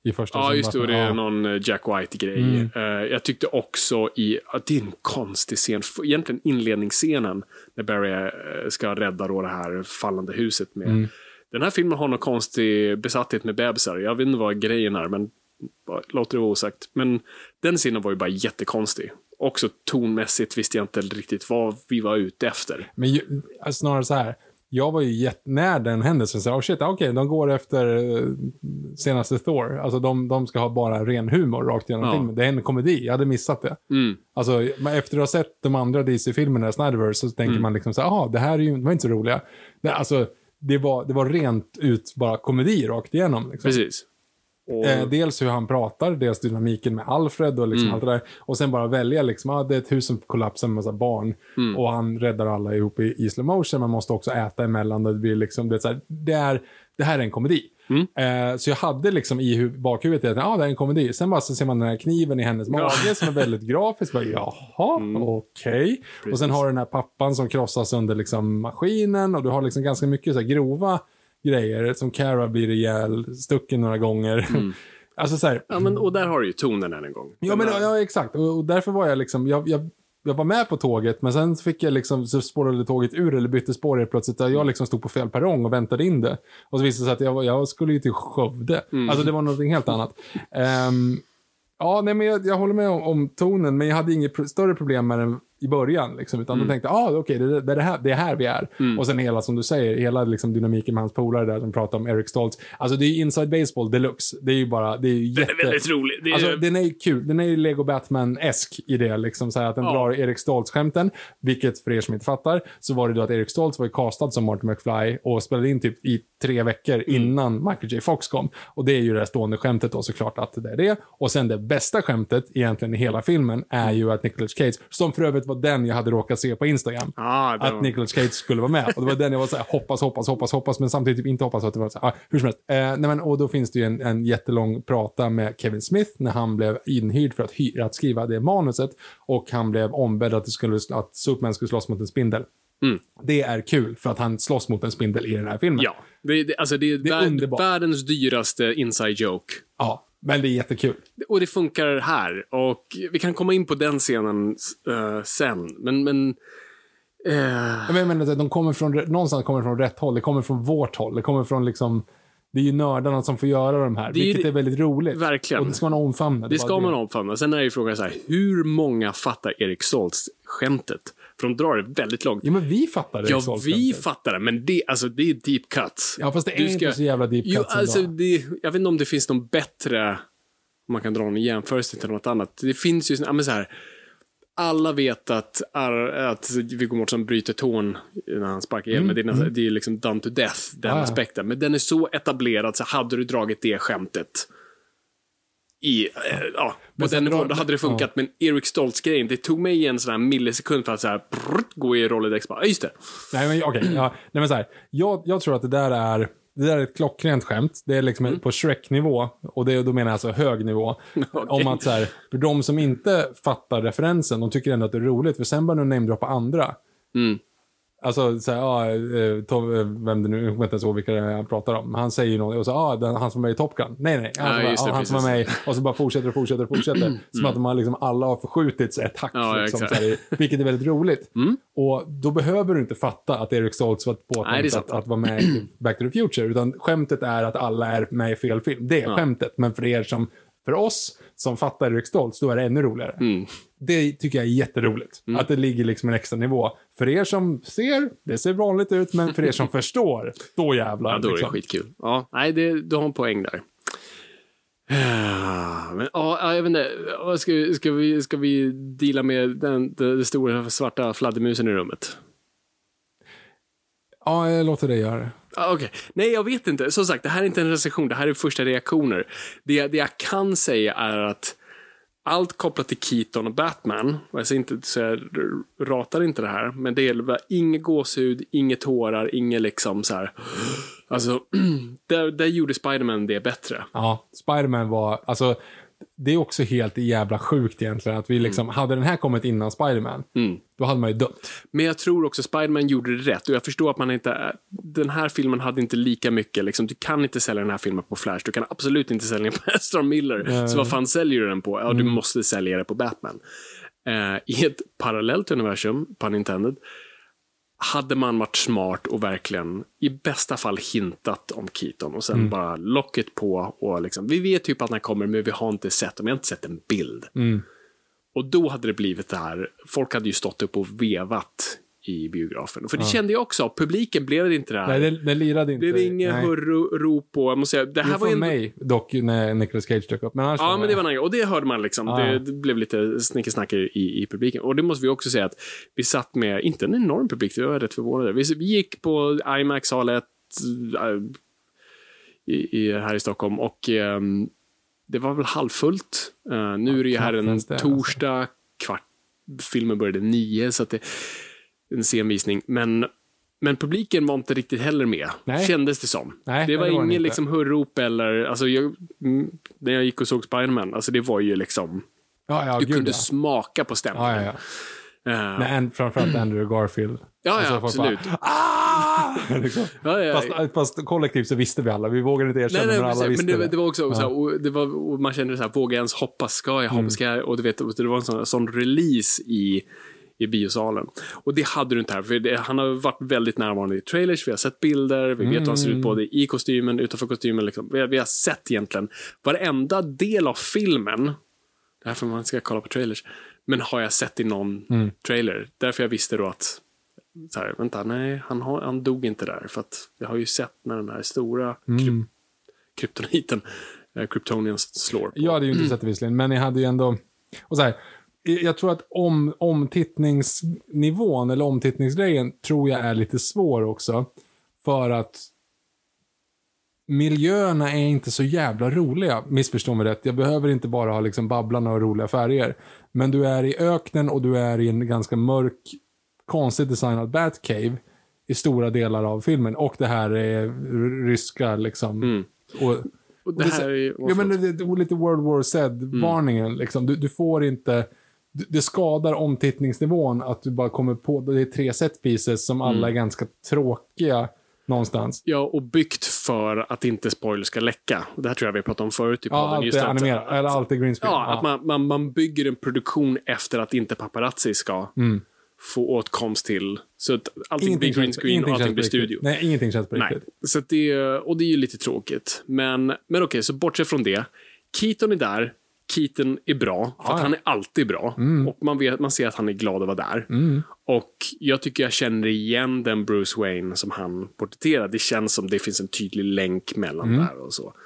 i första. Ja, just det. Det är ja. någon Jack White-grej. Mm. Uh, jag tyckte också i... att det är en konstig scen. Egentligen inledningsscenen när Barry uh, ska rädda då det här fallande huset med... Mm. Den här filmen har någon konstig besatthet med bebisar. Jag vet inte vad grejen är, men låter det vara osagt. Men den scenen var ju bara jättekonstig. Också tonmässigt visste jag inte riktigt vad vi var ute efter. Men ju, alltså, snarare så här. Jag var ju jätt, när den hände så sa jag, oh shit, okej, okay, de går efter uh, senaste Thor. Alltså de, de ska ha bara ren humor rakt igenom ja. filmen. Det är en komedi, jag hade missat det. Mm. Alltså efter att ha sett de andra D C-filmerna, Snyderverse, så tänker mm. man liksom så här, ah, det här är ju, det var inte så roliga. Det, alltså, det var, det var rent ut bara komedi rakt igenom. Liksom. Precis. Och... Eh, dels hur han pratar, dels dynamiken med Alfred och liksom mm. allt det där. Och sen bara välja liksom, ah, det är ett hus som kollapsar med massa barn. Mm. Och han räddar alla ihop i, i slow motion. Man måste också äta emellan. Det, blir liksom, det, är så här, det, är, det här är en komedi. Mm. Eh, så jag hade liksom i hu- bakhuvudet att ah, det är en komedi. Sen bara så ser man den här kniven i hennes mage som är väldigt grafisk. Bara, jaha, mm. okej. Okay. Och sen har du den här pappan som krossas under liksom maskinen. Och du har liksom ganska mycket så här grova grejer som Kara blir ihjäl stucken några gånger. Mm. Alltså så här, ja, men, och där har du ju tonen än en gång. Ja, men, ja exakt. Och, och därför var jag liksom jag, jag, jag var med på tåget, men sen fick jag liksom så spårade tåget ur eller bytte spår helt plötsligt. Där jag liksom stod på fel perrong och väntade in det. Och så visade det sig att jag, jag skulle ju till Skövde. Mm. Alltså det var någonting helt annat. Um, ja, nej, men jag, jag håller med om, om tonen, men jag hade inget pr- större problem med den i början liksom, utan mm. då tänkte jag, ah, okej, okay, det, det, det, här, det är här vi är. Mm. Och sen hela, som du säger, hela liksom, dynamiken med hans polare där som pratar om Eric Stoltz. Alltså det är ju inside baseball deluxe. Det är ju bara, det är ju jätte... Det är väldigt roligt. Är... Alltså den är ju kul. Den är ju Lego Batman-esk i det liksom, så här att den ja. drar Eric Stoltz-skämten, vilket för er som inte fattar, så var det då att Eric Stoltz var ju castad som Martin McFly och spelade in typ i tre veckor mm. innan Michael J. Fox kom. Och det är ju det stående skämtet då, såklart att det är det. Och sen det bästa skämtet egentligen i hela filmen är ju att Nicolas Cage, som för övrigt var den jag hade råkat se på Instagram, ah, att var... Nicolas Cage skulle vara med. Och det var den jag var så här, hoppas, hoppas, hoppas, hoppas, men samtidigt typ inte hoppas att det var så här, ah, hur som helst. Eh, nej men, och då finns det ju en, en jättelång prata med Kevin Smith när han blev inhyrd för att, hyra, att skriva det manuset, och han blev ombedd att, det skulle, att Superman skulle slåss mot en spindel. Mm. Det är kul för att han slåss mot en spindel i den här filmen. Ja, det, det, alltså det är, det är värld, världens dyraste inside joke. Ja, men det är jättekul. Och det funkar här. Och vi kan komma in på den scenen uh, sen. Men... men uh... jag menar att de kommer från, någonstans kommer från rätt håll. Det kommer från vårt håll. Det kommer från liksom... Det är ju nördarna som får göra de här, det vilket är, är väldigt roligt. Verkligen. Och det ska man omfamna. Det, det ska man omfamna. Sen är ju frågan så här, hur många fattar Eric Stoltz-skämtet? För de drar det väldigt långt. Ja, men vi fattar det. Ja, vi fattar det, men det, alltså, det är deep cuts. Ja, fast det är du inte ska... så jävla deep cuts. Jo, alltså, det, jag vet inte om det finns någon bättre, om man kan dra en jämförelse till något annat. Det finns ju, ja, men så här, alla vet att, att Viggo Mortensen bryter tån när han sparkar igen, mm, men det är, mm. det är liksom done to death, den ah, aspekten. Men den är så etablerad, så hade du dragit det skämtet i, äh, ja, på den nivån, då hade det funkat. Ja. Men Eric Stoltz-grejen, det tog mig en sån här millisekund för att så här, brrrt, gå i Rolodex. Bara, just det. Nej, men okej. Okay, ja, nej, men så här, jag, jag tror att det där är det där är ett klockrent skämt. Det är liksom mm. på Shrek-nivå. Och det, då menar jag alltså hög nivå. Okay. Om att så här, för de som inte fattar referensen, de tycker ändå att det är roligt. För sen börjar de namedroppa andra. Mm. Alltså, så här, ja, Tom, vem det nu, jag vet inte så vilka han pratar om. Han säger ju något, och så, ja, den, han som var med i Top Gun. Nej, nej, han, ja, som, bara, det, han som var med, och så bara fortsätter och fortsätter och fortsätter. Mm. Som att man liksom, alla har förskjutits ett hack, ja, liksom, så här, vilket är väldigt roligt. Mm. Och då behöver du inte fatta att Eric Stoltz var på att, att, att vara med i Back to the Future, utan skämtet är att alla är med i fel film. Det är ja. skämtet, men för er som, för oss som fattar Eric Stoltz, då är det ännu roligare. Mm. Det tycker jag är jätteroligt. Mm. Att det ligger liksom en extra nivå. För er som ser, det ser vanligt ut, men för er som förstår, då jävlar. Ja, då är det liksom skitkul. Ja, nej, det, du har en poäng där. Men ja, jag vet inte, ska, vi, ska, vi, ska vi deala med den, den, den stora svarta fladdermusen i rummet? Ja, jag låter det göra det. Ah, okej. Okay. Nej, jag vet inte. Som sagt, det här är inte en recension. Det här är första reaktioner. Det, det jag kan säga är att allt kopplat till Keaton och Batman, och jag säger inte så jag ratar inte det här, men det är inget gåshud, inget tårar, inget liksom så här. Alltså, där, där gjorde Spider-Man det bättre. Ja, Spider-Man var, alltså det är också helt jävla sjukt egentligen att vi liksom, mm. hade den här kommit innan Spider-Man, mm. då hade man ju dött. Men jag tror också Spider-Man gjorde det rätt, och jag förstår att man inte, den här filmen hade inte lika mycket liksom, du kan inte sälja den här filmen på Flash, du kan absolut inte sälja den på Ezra Miller, mm. så vad fan säljer du den på? Ja, du mm. måste sälja det på Batman. Uh, i ett parallellt universum, pun intended, hade man varit smart och verkligen i bästa fall hintat om Keaton och sen mm. bara locket på och liksom, vi vet typ att han kommer, men vi har inte sett dem, vi har inte sett en bild. Mm. Och då hade det blivit det här, folk hade ju stått upp och vevat i biografen. För det ja. kände jag också, publiken blev det inte det här. Nej, det, det lirade inte. Det blev ingen hurrop på, jag måste säga, det här var ju mig dock när Nicolas Cage dök upp. Men ja, men det var något, och det hörde man liksom. Ja. Det, det blev lite snickesnacker i, i publiken. Och det måste vi också säga att vi satt med, inte en enorm publik, det var rätt förvånade. Vi, vi gick på IMAX hall ett äh, i, i, här i Stockholm och äh, det var väl halvfullt. Uh, nu ja, är det ju här en det, torsdag alltså. kvart, filmen började nio, så att det en senvisning, men men publiken var inte riktigt heller med. Nej. Kändes det som. Nej, det var det ingen liksom hurrop eller alltså jag, när jag gick och såg Spider-Man, alltså det var ju liksom ja, ja, du gud, kunde ja. smaka på stämningen. Ja, ja, ja. Uh, Nej, framförallt Andrew Garfield. Ja, alltså, ja absolut. Bara, ah! liksom. ja, ja, ja. Fast, fast kollektivt så visste vi alla. Vi vågade inte erkänna, nej, nej, men alla visste men det. det. Det var också ja. så här, och det var, och man kände så här, vågar jag ens hoppas? Ska jag hoppas? Mm. Ska jag? Och du vet, det var en sån, sån release i i biosalen. Och det hade du inte här, för det, han har varit väldigt närvarande i trailers, vi har sett bilder, vi vet mm. hur han ser ut både i kostymen, utanför kostymen liksom. vi, har, vi har sett egentligen varenda del av filmen, därför man ska kolla på trailers, men har jag sett i någon mm. trailer, därför jag visste då att så här, vänta, nej, han, har, han dog inte där, för att jag har ju sett när den här stora mm. kryp, kryptoniten eh, Kryptonians slår på. Ja, det är ju inte sett det visserligen, men jag hade ju ändå, och så här, jag tror att om, omtittningsnivån eller omtittningsgrejen tror jag är lite svår också. För att miljöerna är inte så jävla roliga. Missförstå mig rätt. Jag behöver inte bara ha liksom babblarna och roliga färger. Men du är i öknen och du är i en ganska mörk, konstigt designad Batcave i stora delar av filmen. Och det här är ryska liksom. Mm. Och, och det här är ja, men det, det, det, lite World War Z-varningen. Mm. Liksom. Du, du får inte... Det skadar omtittningsnivån att du bara kommer på, det är tre set pieces som alla är ganska tråkiga någonstans. Ja, och byggt för att inte spoiler ska läcka. Det här tror jag vi pratade om förut i podden. Ja, allt är animerat, eller allt är green screen. Ja, ja. Att man, man, man bygger en produktion efter att inte paparazzi ska mm. få åtkomst till. Så att allting ingenting blir green screen och allting blir studio. Nej, ingenting känns på Nej. riktigt. Så att det, och det är ju lite tråkigt. Men, men okej, okay, så bortsett från det. Keaton är där. Keaton är bra, för ah, att han är alltid bra. Mm. Och man, vet, man ser att han är glad att vara där. Mm. Och jag tycker jag känner igen den Bruce Wayne som han porträtterar. Det känns som det finns en tydlig länk mellan mm. där och så.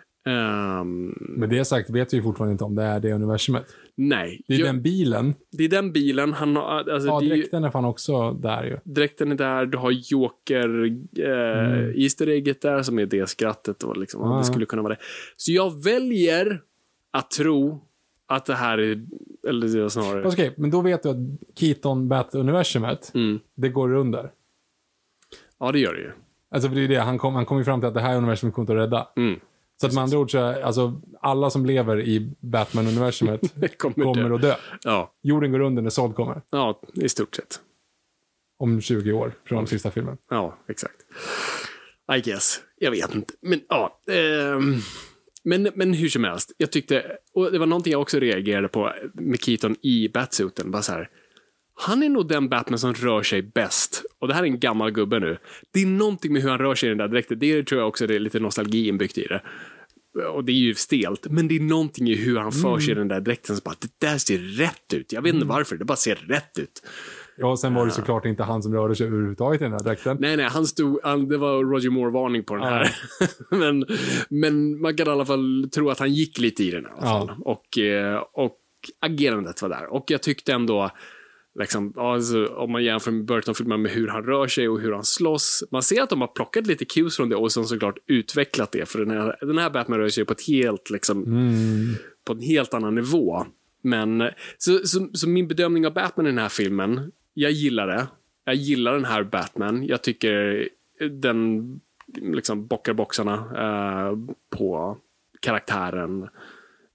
Um, Men det sagt vet vi fortfarande inte om det är det universumet. Nej. Det är jag, den bilen. Det är den bilen. Han har, alltså, ja, det dräkten är fan också där ju. Dräkten är där. Du har Joker eh, mm. Easter egget där som är det skrattet. Och liksom, ah. Det skulle kunna vara det. Så jag väljer att tro att det här är, eller det är snarare... Okej, okay, men då vet du att Keaton Bat-universumet, mm. det går under. Ja, det gör det ju. Alltså, för det är det. Han kom, han kom ju fram till att det här universumet kommer inte att rädda. Mm. Så att med andra ord så är, alltså, alla som lever i Batman-universumet kommer, kommer dö. att dö. Ja. Jorden går under när Zod kommer. Ja, i stort sett. Om tjugo år från mm. sista filmen. Ja, exakt. I guess. Jag vet inte. Men ja... Ehm... Men, men hur som helst, jag tyckte, och det var någonting jag också reagerade på med Keaton i Batsuiten, bara så här, han är nog den Batman som rör sig bäst, och det här är en gammal gubbe nu, det är någonting med hur han rör sig i den där dräkten, det tror jag också det är lite nostalgi inbyggt i det, och det är ju stelt, men det är någonting i hur han för sig mm. i den där dräkten som bara, det där ser rätt ut, jag vet inte mm. varför, det bara ser rätt ut. Ja, sen var det såklart inte han som rörde sig överhuvudtaget i den här dräkten. Nej, nej, han stod, han, det var Roger Moore-varning på den här. Ja. men, men man kan i alla fall tro att han gick lite i den i alla fall. Ja. Och, och agerandet var där. Och jag tyckte ändå, liksom, alltså, om man jämför med Burton-filmen med hur han rör sig och hur han slåss. Man ser att de har plockat lite cues från det och sen såklart utvecklat det. För den här, den här Batman rör sig på ett helt, liksom, mm. på en helt annan nivå. Men, så, så, så min bedömning av Batman i den här filmen, jag gillar det. Jag gillar den här Batman. Jag tycker den liksom bockar boxarna eh, på karaktären.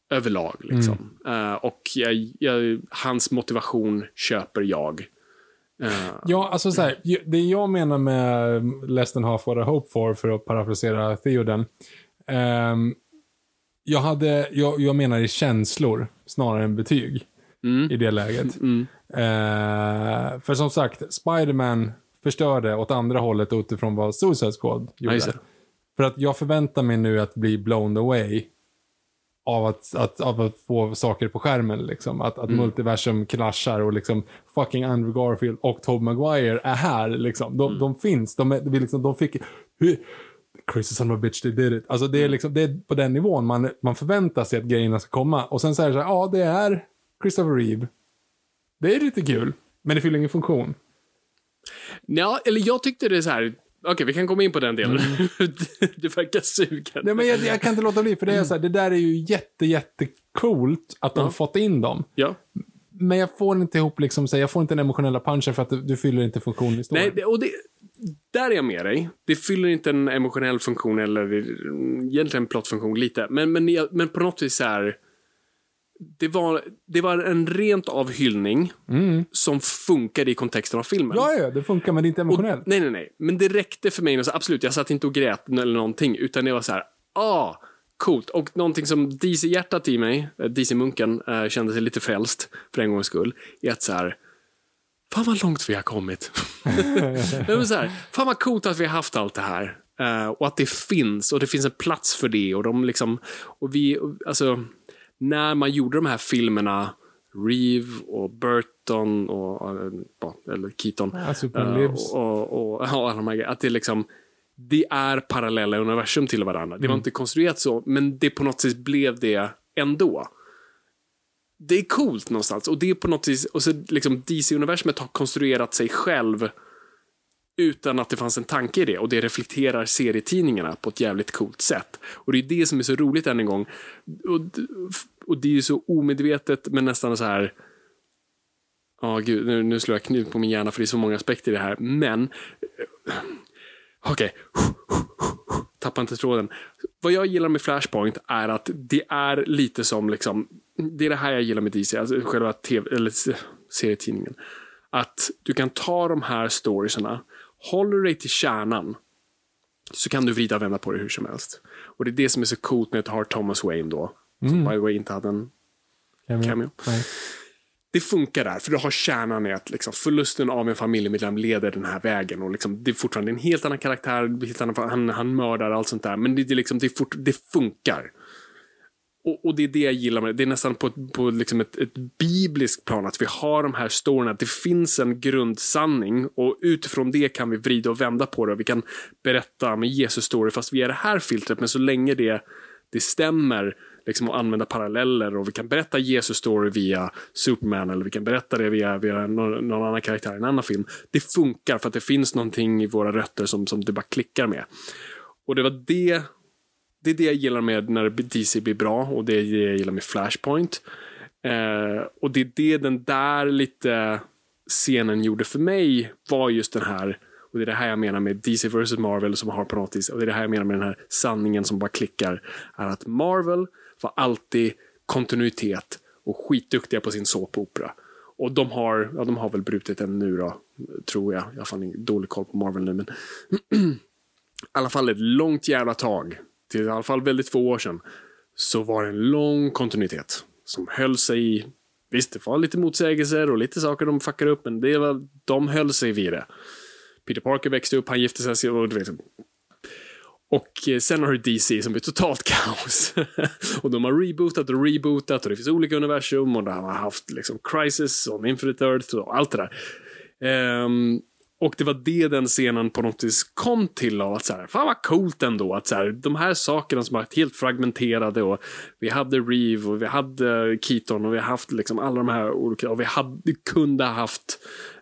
överlag liksom. Mm. Uh, och jag, jag, hans motivation köper jag. Uh, ja, alltså så här, det jag menar med Less than half what I hope for, för att parafrasera Theoden, um, jag hade, jag, jag menar i känslor snarare än betyg mm. i det läget. Mm. Uh, för som sagt, Spider-Man förstörde åt andra hållet utifrån vad Suicide Squad gjorde. För att jag förväntar mig nu att bli blown away av att, att, av att få saker på skärmen liksom. Att, att mm. multiversum clashar och liksom fucking Andrew Garfield och Tobey Maguire är här liksom. De, mm. de finns, de, är, liksom, de fick crazy son of a bitch, they did it. Alltså det är liksom, det är på den nivån man, man förväntar sig att grejerna ska komma. Och sen säger så här, ja det är Christopher Reeve. Det är lite kul, men det fyller ingen funktion. Ja, eller jag tyckte det är så här. Okej, okay, vi kan komma in på den delen. Mm. Det verkar sugen. Nej, men jag, jag kan inte låta bli, för det är så här, det där är ju jätte, jätte coolt att de ja. fått in dem. Ja. Men jag får inte ihop liksom, så jag får inte en emotionella punchen för att du, du fyller inte funktion i storyn. Nej, och det, där är jag med dig. Det fyller inte en emotionell funktion eller egentligen en plottfunktion lite. Men, men, men på något vis så här, det var, det var en rent av hyllning mm. som funkade i kontexten av filmen. Ja, ja, det funkar, men det är inte emotionellt. Och, nej, nej, nej. Men det räckte för mig. Alltså, absolut, jag satt inte och grät eller någonting. Utan det var så här, ah, coolt. Och någonting som D C-hjärtat i mig, D C-munken, äh, kände sig lite frälst för en gångs skull. Är att så här, fan vad långt vi har kommit. Det var så här, fan vad coolt att vi har haft allt det här. Uh, och att det finns. Och det finns en plats för det. Och de liksom, och vi, alltså... När man gjorde de här filmerna, Reeve och Burton och eller Keaton ja, uh, och, och, och alla de här, att det liksom det är parallella universum till varandra. Det var mm. inte konstruerat så, men det på något sätt blev det ändå. Det är coolt någonstans, och det är på något vis, och så liksom D C-universumet har konstruerat sig själv utan att det fanns en tanke i det, och det reflekterar serietidningarna på ett jävligt coolt sätt. Och det är det som är så roligt än en gång. Och, och det är ju så omedvetet, men nästan så här, ja oh, gud, nu, nu slår jag knut på min hjärna för det är så många aspekter i det här, men okej, okay. Tappa inte tråden. Vad jag gillar med Flashpoint är att det är lite som liksom, det är det här jag gillar med D C, alltså själva T V eller serietidningen, att du kan ta de här storiesarna, håller dig till kärnan, så kan du vrida och vända på det hur som helst. Och det är det som är så coolt med att ha Thomas Wayne då, mm. som by the way inte hade en cameo. cameo. Det funkar där, för du har kärnan i att liksom, förlusten av en familjemedlem leder den här vägen, och liksom, det är fortfarande en helt annan karaktär, helt annan, han, han mördar allt sånt där, men det, det, liksom, det, fort, det funkar. Och, och det är det jag gillar med det. Det är nästan på, på liksom ett, ett bibliskt plan att vi har de här storyna. Att det finns en grundsanning, och utifrån det kan vi vrida och vända på det. Vi kan berätta med Jesus story fast vi är det här filtret. Men så länge det, det stämmer liksom, att använda paralleller, och vi kan berätta Jesus story via Superman, eller vi kan berätta det via, via någon, någon annan karaktär i en annan film. Det funkar för att det finns någonting i våra rötter som, som det bara klickar med. Och det var det Det är det jag gillar med när D C blir bra, och det är det jag gillar med Flashpoint. Eh, och det är det den där lite scenen gjorde för mig, var just den här, och det är det här jag menar med D C versus Marvel som har på något vis, och det är det här jag menar med den här sanningen som bara klickar, är att Marvel var alltid kontinuitet och skitduktiga på sin såpopera. Och de har, ja, de har väl brutit den nu då, tror jag. Jag har fan dålig koll på Marvel nu, men i alla fall ett långt jävla tag, till i alla fall väldigt få år sedan, så var det en lång kontinuitet som höll sig i, visst det var lite motsägelser och lite saker de fuckade upp, men det var, de höll sig vid det. Peter Parker växte upp, han gifte sig, och du vet. Och sen har du D C som är totalt kaos. Och de har rebootat och rebootat, och det finns olika universum, och de har haft liksom Crisis och Infinite Earth och allt det där. Um, Och det var det den scenen på något vis kom till, av att så här, fan vad coolt ändå att så här, de här sakerna som var helt fragmenterade, och vi hade Reeve och vi hade Keaton och vi har haft liksom alla de här olika, och vi hade, kunde ha haft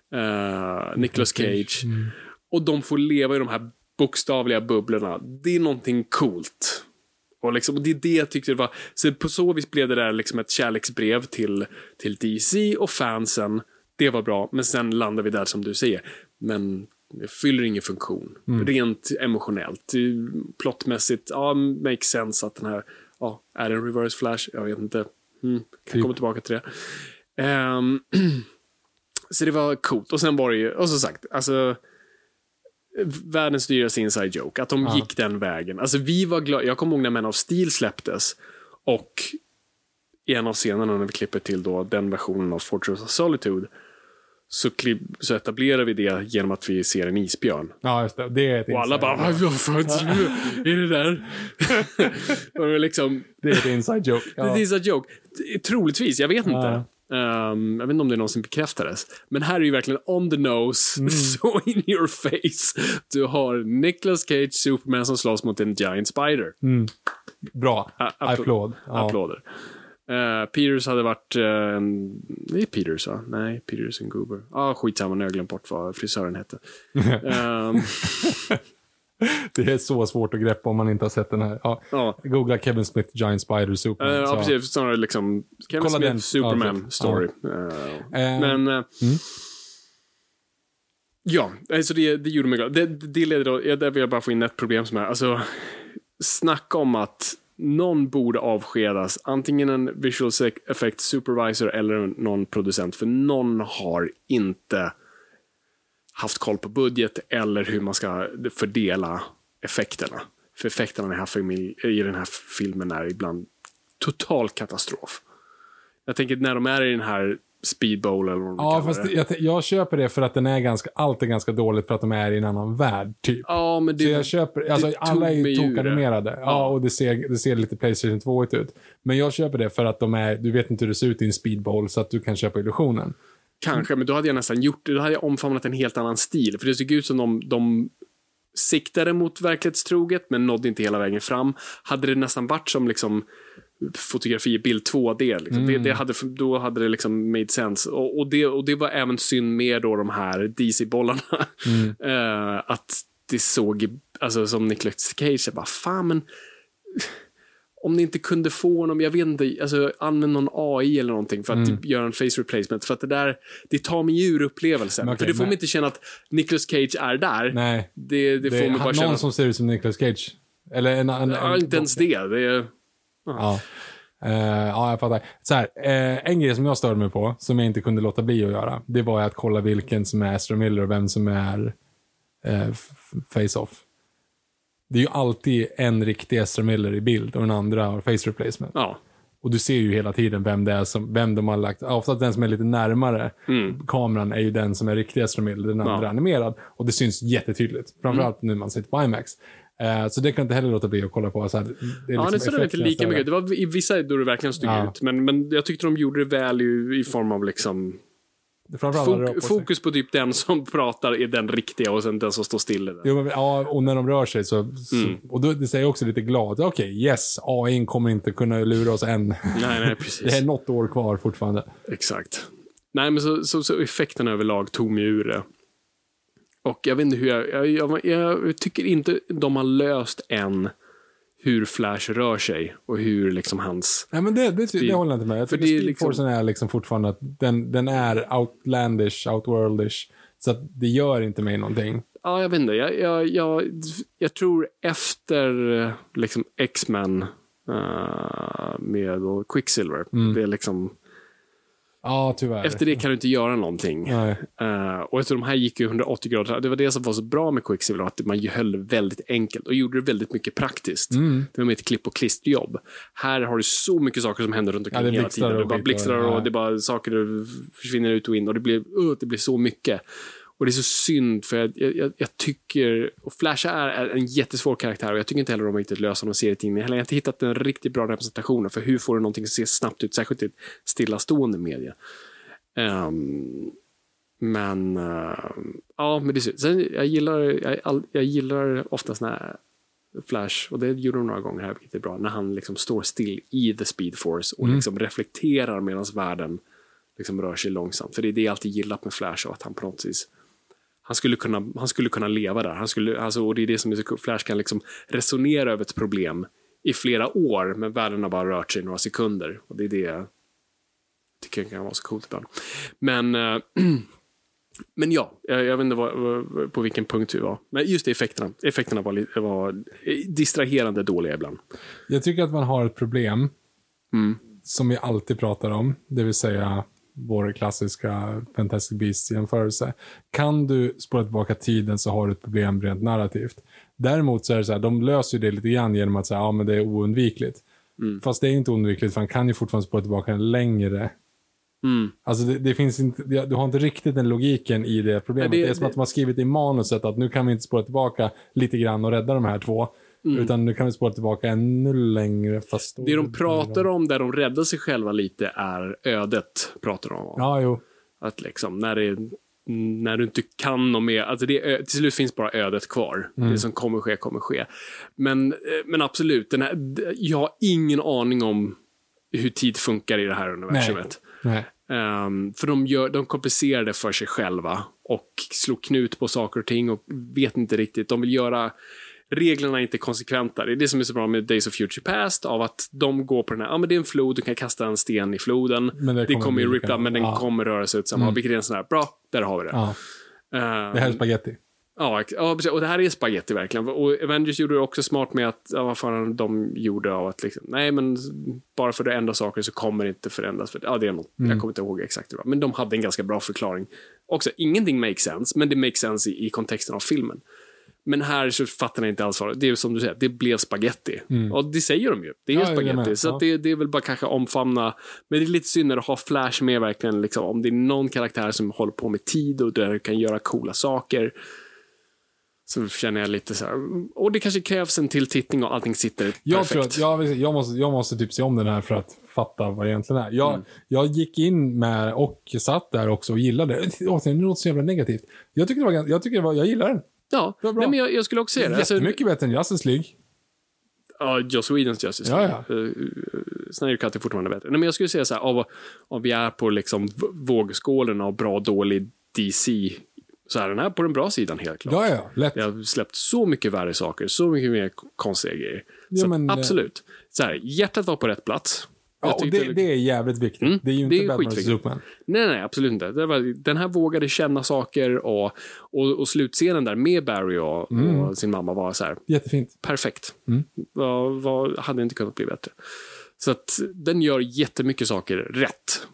uh, Nicolas Cage mm. och de får leva i de här bokstavliga bubblorna. Det är någonting coolt. Och liksom, det är det jag tyckte det var, så på så vis blev det där liksom ett kärleksbrev till, till D C och fansen. Det var bra, men sen landar vi där som du säger. Men det fyller ingen funktion. Mm. Rent emotionellt. Plottmässigt, ja, makes sense att den här ja, är det en reverse flash? Jag vet inte. Mm, kan typ. komma tillbaka till det. Um, så det var coolt. Och sen var det ju, och som sagt, alltså världens dyraste inside joke. Att de ja. gick den vägen. Alltså vi var glada. Jag kommer ihåg när Man of Steel släpptes. Och i en av scenerna när vi klipper till då den versionen av Fortress of Solitude. Så, klipp, så etablerar vi det genom att vi ser en isbjörn. Ja, just det. Det är ett och alla bara, vad fan är det där? och liksom, det är ett inside joke. Ja. Det är ett inside joke. Troligtvis, jag vet inte. Ja. Um, jag vet inte om det någonsin bekräftades. Men här är ju verkligen on the nose. Mm. So in your face. Du har Nicolas Cage, Superman som slåss mot en giant spider. Mm. Bra. A- applåd. Ja. Applåder. Uh, Peters hade varit uh, en... Det är Peters, va? Nej, Peters and Goober. Ja, ah, skitsamma, nu har jag glömt bort vad frisören hette. um... Det är så svårt att greppa om man inte har sett den här. Ja. Ja. Googla Kevin Smith, Giant Spider, Superman. Uh, ja, precis. Snarare liksom Kevin Kolla Smith, den. Superman ja, story. Ja. Uh, uh, men... Uh, mm. Ja, alltså det, det gjorde mig glad. Det, det leder då... Ja, där vill jag bara få in ett problem som är... Alltså, snacka om att någon borde avskedas. Antingen en visual effects supervisor eller någon producent. För någon har inte haft koll på budget eller hur man ska fördela effekterna. För effekterna i den här filmen, i den här filmen är ibland total katastrof. Jag tänker när de är i den här speedbowl eller vad de Ja, kallar fast det. jag, jag köper det för att den är ganska, allt är ganska dåligt för att de är i en annan värld, typ. Ja, men det, så jag köper, alltså det alla är tog mig ju ur tokanimerade. det. Ja, Ja. och det ser, det ser lite PlayStation två ut. Men jag köper det för att de är, du vet inte hur det ser ut i en speedbowl så att du kan köpa illusionen. Kanske, men då hade jag nästan gjort det. Då hade jag omfamnat en helt annan stil. För det såg ut som de, de siktade mot verklighetstroget men nådde inte hela vägen fram. Hade det nästan varit som liksom fotografi, bild två D. Liksom. Mm. Det, det hade, då hade det liksom made sense. Och, och, det, och det var även synd med då de här D C-bollarna. Mm. uh, att det såg, alltså som Nicolas Cage, bara fan men om ni inte kunde få honom, jag vet inte, alltså använd någon A I eller någonting för att mm. typ, göra en face replacement, för att det där, det tar mig ur upplevelsen. Okay, för det får mig inte känna att Nicolas Cage är där. Nej. Det, det, det får mig bara någon känna... Någon som ser ut som Nicolas Cage. Eller en, en, ja, en, inte ens det. Det är... Ja. Uh, ja, jag fattar. Så här, uh, en grej som jag störde mig på, som jag inte kunde låta bli att göra, det var att kolla vilken som är Ezra Miller och vem som är uh, Face-Off. Det är ju alltid en riktig Ezra Miller i bild och den andra har face replacement. Ja. Och du ser ju hela tiden vem det är som, vem de har lagt. Ofta den som är lite närmare mm. kameran är ju den som är riktig Ezra Miller, den andra ja. animerad. Och det syns jättetydligt. Framförallt mm. när man sitter på IMAX. Uh, så det kan inte heller låta bli att kolla på. Så här, det är liksom ja, det såg inte lika mycket. Det var i vissa då det verkligen stod ja. ut. Men, men jag tyckte de gjorde det väl i, i form av liksom... Fok- fokus på typ den som pratar är den riktiga och sen den som står still där. Jo, men, ja, och när de rör sig så, så mm. och då det säger jag också lite glad. Okej, okay, yes, A I kommer inte kunna lura oss än. Nej, nej, precis. Det är något år kvar fortfarande. Exakt. Nej, men så, så, så effekten överlag tog mig ur det. Och jag vet inte hur jag, jag, jag, jag tycker inte de har löst än hur Flash rör sig och hur liksom hans... Nej, men det, det, det håller jag inte med. Jag tycker Speed liksom... Forcen är liksom fortfarande att den, den är outlandish, outworldish. Så att det gör inte mig någonting. Ja, jag vet inte. Jag, jag, jag, jag tror efter liksom X-Men uh, med Quicksilver, mm. det är liksom... Ja, tyvärr. Efter det kan du inte göra någonting. Nej. Uh, och efter de här gick ju hundraåttio grader. Det var det som var så bra med Quicksilver, att man höll väldigt enkelt och gjorde det väldigt mycket praktiskt. Mm. Det var med ett klipp och klisterjobb. Här har du så mycket saker som händer runt omkring ja, hela tiden. Det bara blixtrar och, och det bara saker försvinner ut och in och det blir, uh, det blir så mycket. Och det är så synd, för jag, jag, jag tycker... Och Flash är, är en jättesvår karaktär och jag tycker inte heller de har riktigt löst någon serietidning. Jag har inte hittat en riktigt bra representation för hur får du någonting att se snabbt ut, särskilt i ett stillastående media. Um, men... Uh, ja, men det är sen, jag gillar jag, jag gillar oftast när Flash, och det gjorde de några gånger här, vilket är bra, när han liksom står still i The Speed Force och mm. liksom reflekterar medan världen liksom rör sig långsamt. För det är det jag alltid gillat med Flash, och att han på något vis han skulle kunna, han skulle kunna leva där. Han skulle, alltså, och det är det som är så cool. Flash kan liksom resonera över ett problem i flera år, men världen har bara rört sig några sekunder. Och det är det jag tycker kan vara så coolt ibland. Men äh, Men ja, jag, jag vet inte vad, på vilken punkt vi var. Men just effekterna. Effekterna var, li, var distraherande dåliga ibland. Jag tycker att man har ett problem mm. som vi alltid pratar om. Det vill säga vår klassiska Fantastic Beasts-jämförelse. Kan du spåra tillbaka tiden så har du ett problem rent narrativt. Däremot så är det så här, de löser ju det lite grann genom att säga ja men det är oundvikligt. Mm. Fast det är inte oundvikligt för han kan ju fortfarande spåra tillbaka en längre. Mm. Alltså det, det finns inte, du har inte riktigt den logiken i det problemet. Ja, det, det är som det, att de har skrivit i manuset att nu kan vi inte spåra tillbaka lite grann och rädda de här två. Mm. Utan nu kan vi spåra tillbaka ännu längre. Fast det de pratar om där de räddar sig själva lite är ödet, pratar de om. Ja, jo. Att liksom, när, det, när du inte kan något mer, alltså det, till slut finns bara ödet kvar. Mm. Det som kommer ske, kommer ske. Men, men absolut, den här, jag har ingen aning om hur tid funkar i det här universumet. Nej. Um, för de, gör, de komplicerar det för sig själva och slår knut på saker och ting och vet inte riktigt. De vill göra reglerna inte konsekventa. Det är det som är så bra med Days of Future Past, av att de går på den här, ja men det är en flod, du kan kasta en sten i floden, men det kommer, det kommer ju rippa, men den ja. kommer röra sig ut samma, mm. vilket är en sån här, bra, där har vi det. Ja. Um, det här är spaghetti. Ja, ja, och det här är spaghetti verkligen. Och Avengers gjorde det också smart med att, ja, vad fan de gjorde av att liksom, nej men bara för det ändra saker så kommer det inte förändras. För, ja, det är något, mm. jag kommer inte ihåg exakt det var. Men de hade en ganska bra förklaring. Också, ingenting makes sense, men det makes sense i, i kontexten av filmen. Men här så fattar jag inte alls vad det är. Som du säger, det blev spaghetti. Mm. Och det säger de ju. Det är ja, spaghetti. Det så ja. att det, det är väl bara kanske omfamna. Men det är lite synd att ha Flash med verkligen. Liksom, om det är någon karaktär som håller på med tid och där kan göra coola saker. Så känner jag lite så här. Och det kanske krävs en till tittning och allting sitter perfekt. Jag tror att jag, jag, måste, jag måste typ se om den här för att fatta vad det egentligen är. Jag, mm. jag gick in med och satt där också och gillade det. Åh, det låter så jävla negativt. Jag tycker det var, jag tycker det var, jag gillar den. Ja, det var bra. Nej, men jag, jag skulle också säga det. Det är jättemycket bättre än Justice League. Ja, Joss Whedons Justice League. Ja, ja. Snyder Cut är fortfarande bättre. Nej, men jag skulle säga så här, av, om vi är på liksom vågskålen av bra, dålig D C, så är den här på den bra sidan helt klart. Ja, ja, lätt. Jag har släppt så mycket värre saker, så mycket mer konstiga grejer. Så ja, men, absolut. Så här, hjärtat var på rätt plats. Ja, och det, det är jävligt viktigt. Mm, det är ju inte är Batman och Superman. Nej, nej, absolut inte. Det var, den här vågade känna saker och, och, och slutscenen där med Barry och, mm. och sin mamma var så här. Jättefint. Perfekt. Mm. Var, var, hade inte kunnat bli bättre. Så att den gör jättemycket saker rätt.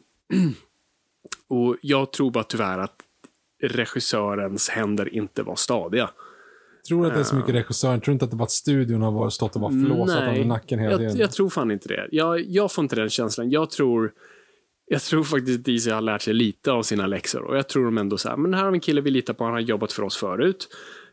Och jag tror bara tyvärr att regissörens händer inte var stadiga. Tror du att det är så mycket regissören? Tror inte att det var att studion har varit stått och var flåsat under nacken hela tiden? Jag, jag tror fan inte det. Jag, jag får inte den känslan. Jag tror jag tror faktiskt att D C har lärt sig lite av sina läxor. Och jag tror de ändå så här, men här har vi en kille vi litar på. Han har jobbat för oss förut.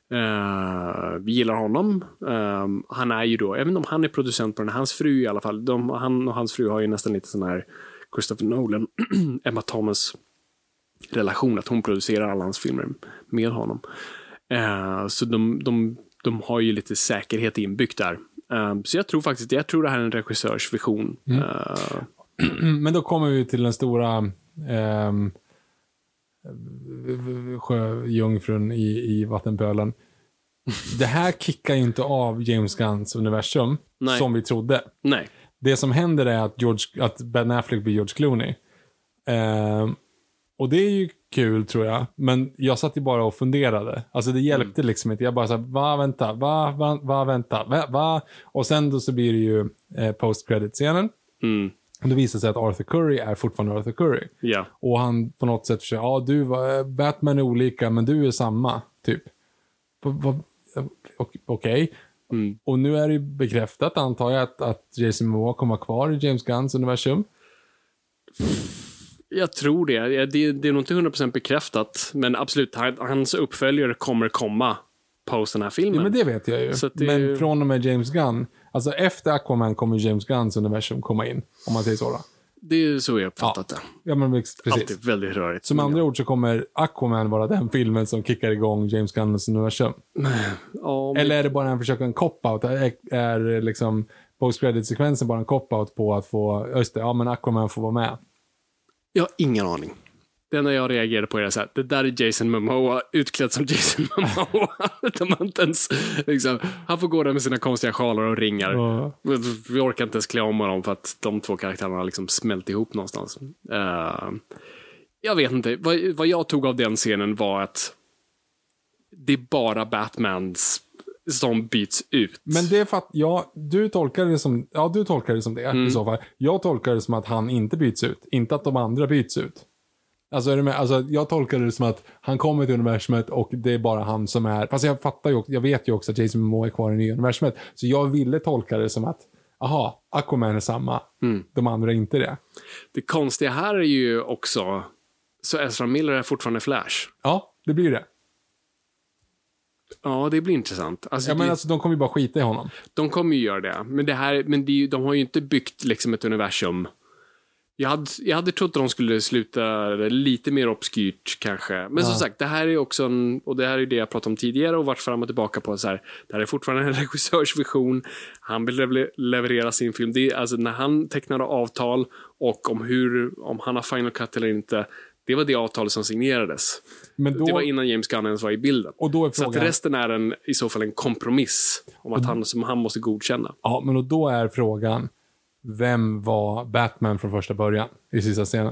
Uh, vi gillar honom. Uh, han är ju då, jag vet inte om han är producent på den. Hans fru i alla fall. De, han och hans fru har ju nästan lite sån här Christopher Nolan, Emma Thomas relation. Att hon producerar alla hans filmer med honom. Uh, så de, de, de har ju lite säkerhet inbyggt där. Uh, så jag tror faktiskt, jag tror det här är en regissörs vision. Mm. Uh, Men då kommer vi till den stora um, sjöjungfrun i, i vattenpölen. Det här kickar ju inte av James Gunns universum. Nej. Som vi trodde. Nej. Det som händer är att, George, att Ben Affleck blir George Clooney. Uh, och det är ju kul tror jag. Men jag satt ju bara och funderade. Alltså det hjälpte mm. liksom inte. Jag bara så här, va vänta, va, va, va vänta, va, va? Och sen då så blir det ju eh, post-credit-scenen. Mm. Och det visar sig att Arthur Curry är fortfarande Arthur Curry. Ja. Och han på något sätt försöker, ja du var, Batman är olika men du är samma, typ. Okej. Okay. Mm. Och nu är det bekräftat, antar jag, att, att Jason Momoa kommer kvar i James Gunns universum. Jag tror det. Det, det är nog inte hundra procent bekräftat. Men absolut, hans uppföljare kommer komma post den här filmen. Ja, men det vet jag ju. Så det... Men från och med James Gunn, alltså efter Aquaman kommer James Gunns universum komma in, om man säger så då. Det är så jag uppfattat ja. det. Ja, men precis. Alltid väldigt rörigt. Som andra ord så kommer Aquaman vara den filmen som kickar igång James Gunns universum. Ja, men... Eller är det bara en försök en cop-out? Är, är liksom post-credit-sekvensen bara en cop-out på att få, just det, ja men Aquaman får vara med? Jag har ingen aning. Det enda jag reagerade på är så här, det där är Jason Momoa utklädd som Jason Momoa. De har inte ens, liksom, han får gå där med sina konstiga sjalar och ringar. Ja. Vi orkar inte ens klä om dem för att de två karaktärerna har liksom smält ihop någonstans. Uh, jag vet inte. Vad, vad jag tog av den scenen var att det är bara Batmans som byts ut. Men det är för att, ja, du tolkar det som, ja, du tolkar det som det mm. i så fall. Jag tolkar det som att han inte byts ut. Inte att de andra byts ut. Alltså, är det med, alltså jag tolkar det som att han kommer till universumet och det är bara han som är, fast jag fattar ju, jag vet ju också att Jason Momoa är kvar i nya universumet. Så jag ville tolka det som att, aha, Aquaman är samma. Mm. De andra är inte det. Det konstiga här är ju också, så Ezra Miller är fortfarande Flash. Ja, det blir det. Ja, det blir intressant. Alltså, ja, men det, alltså, de kommer ju bara skita i honom. De kommer ju göra det. Men, det här, men det är ju, de har ju inte byggt liksom ett universum. Jag hade, jag hade trott att de skulle sluta lite mer obskyrt kanske. Men ja. Som sagt, det här är också en, och det här är det jag pratade om tidigare och varit fram och tillbaka på. Så här, det här är fortfarande en regissörsvision. Han vill lever, leverera sin film. Det är, alltså, när han tecknade avtal och om, hur, om han har final cut eller inte, det var det avtalet som signerades. Men då, det var innan James Gunn ens var i bilden. Och då är frågan, så att resten är en, i så fall en kompromiss om att han, som han måste godkänna. Ja, men och då är frågan, vem var Batman från första början i sista scenen?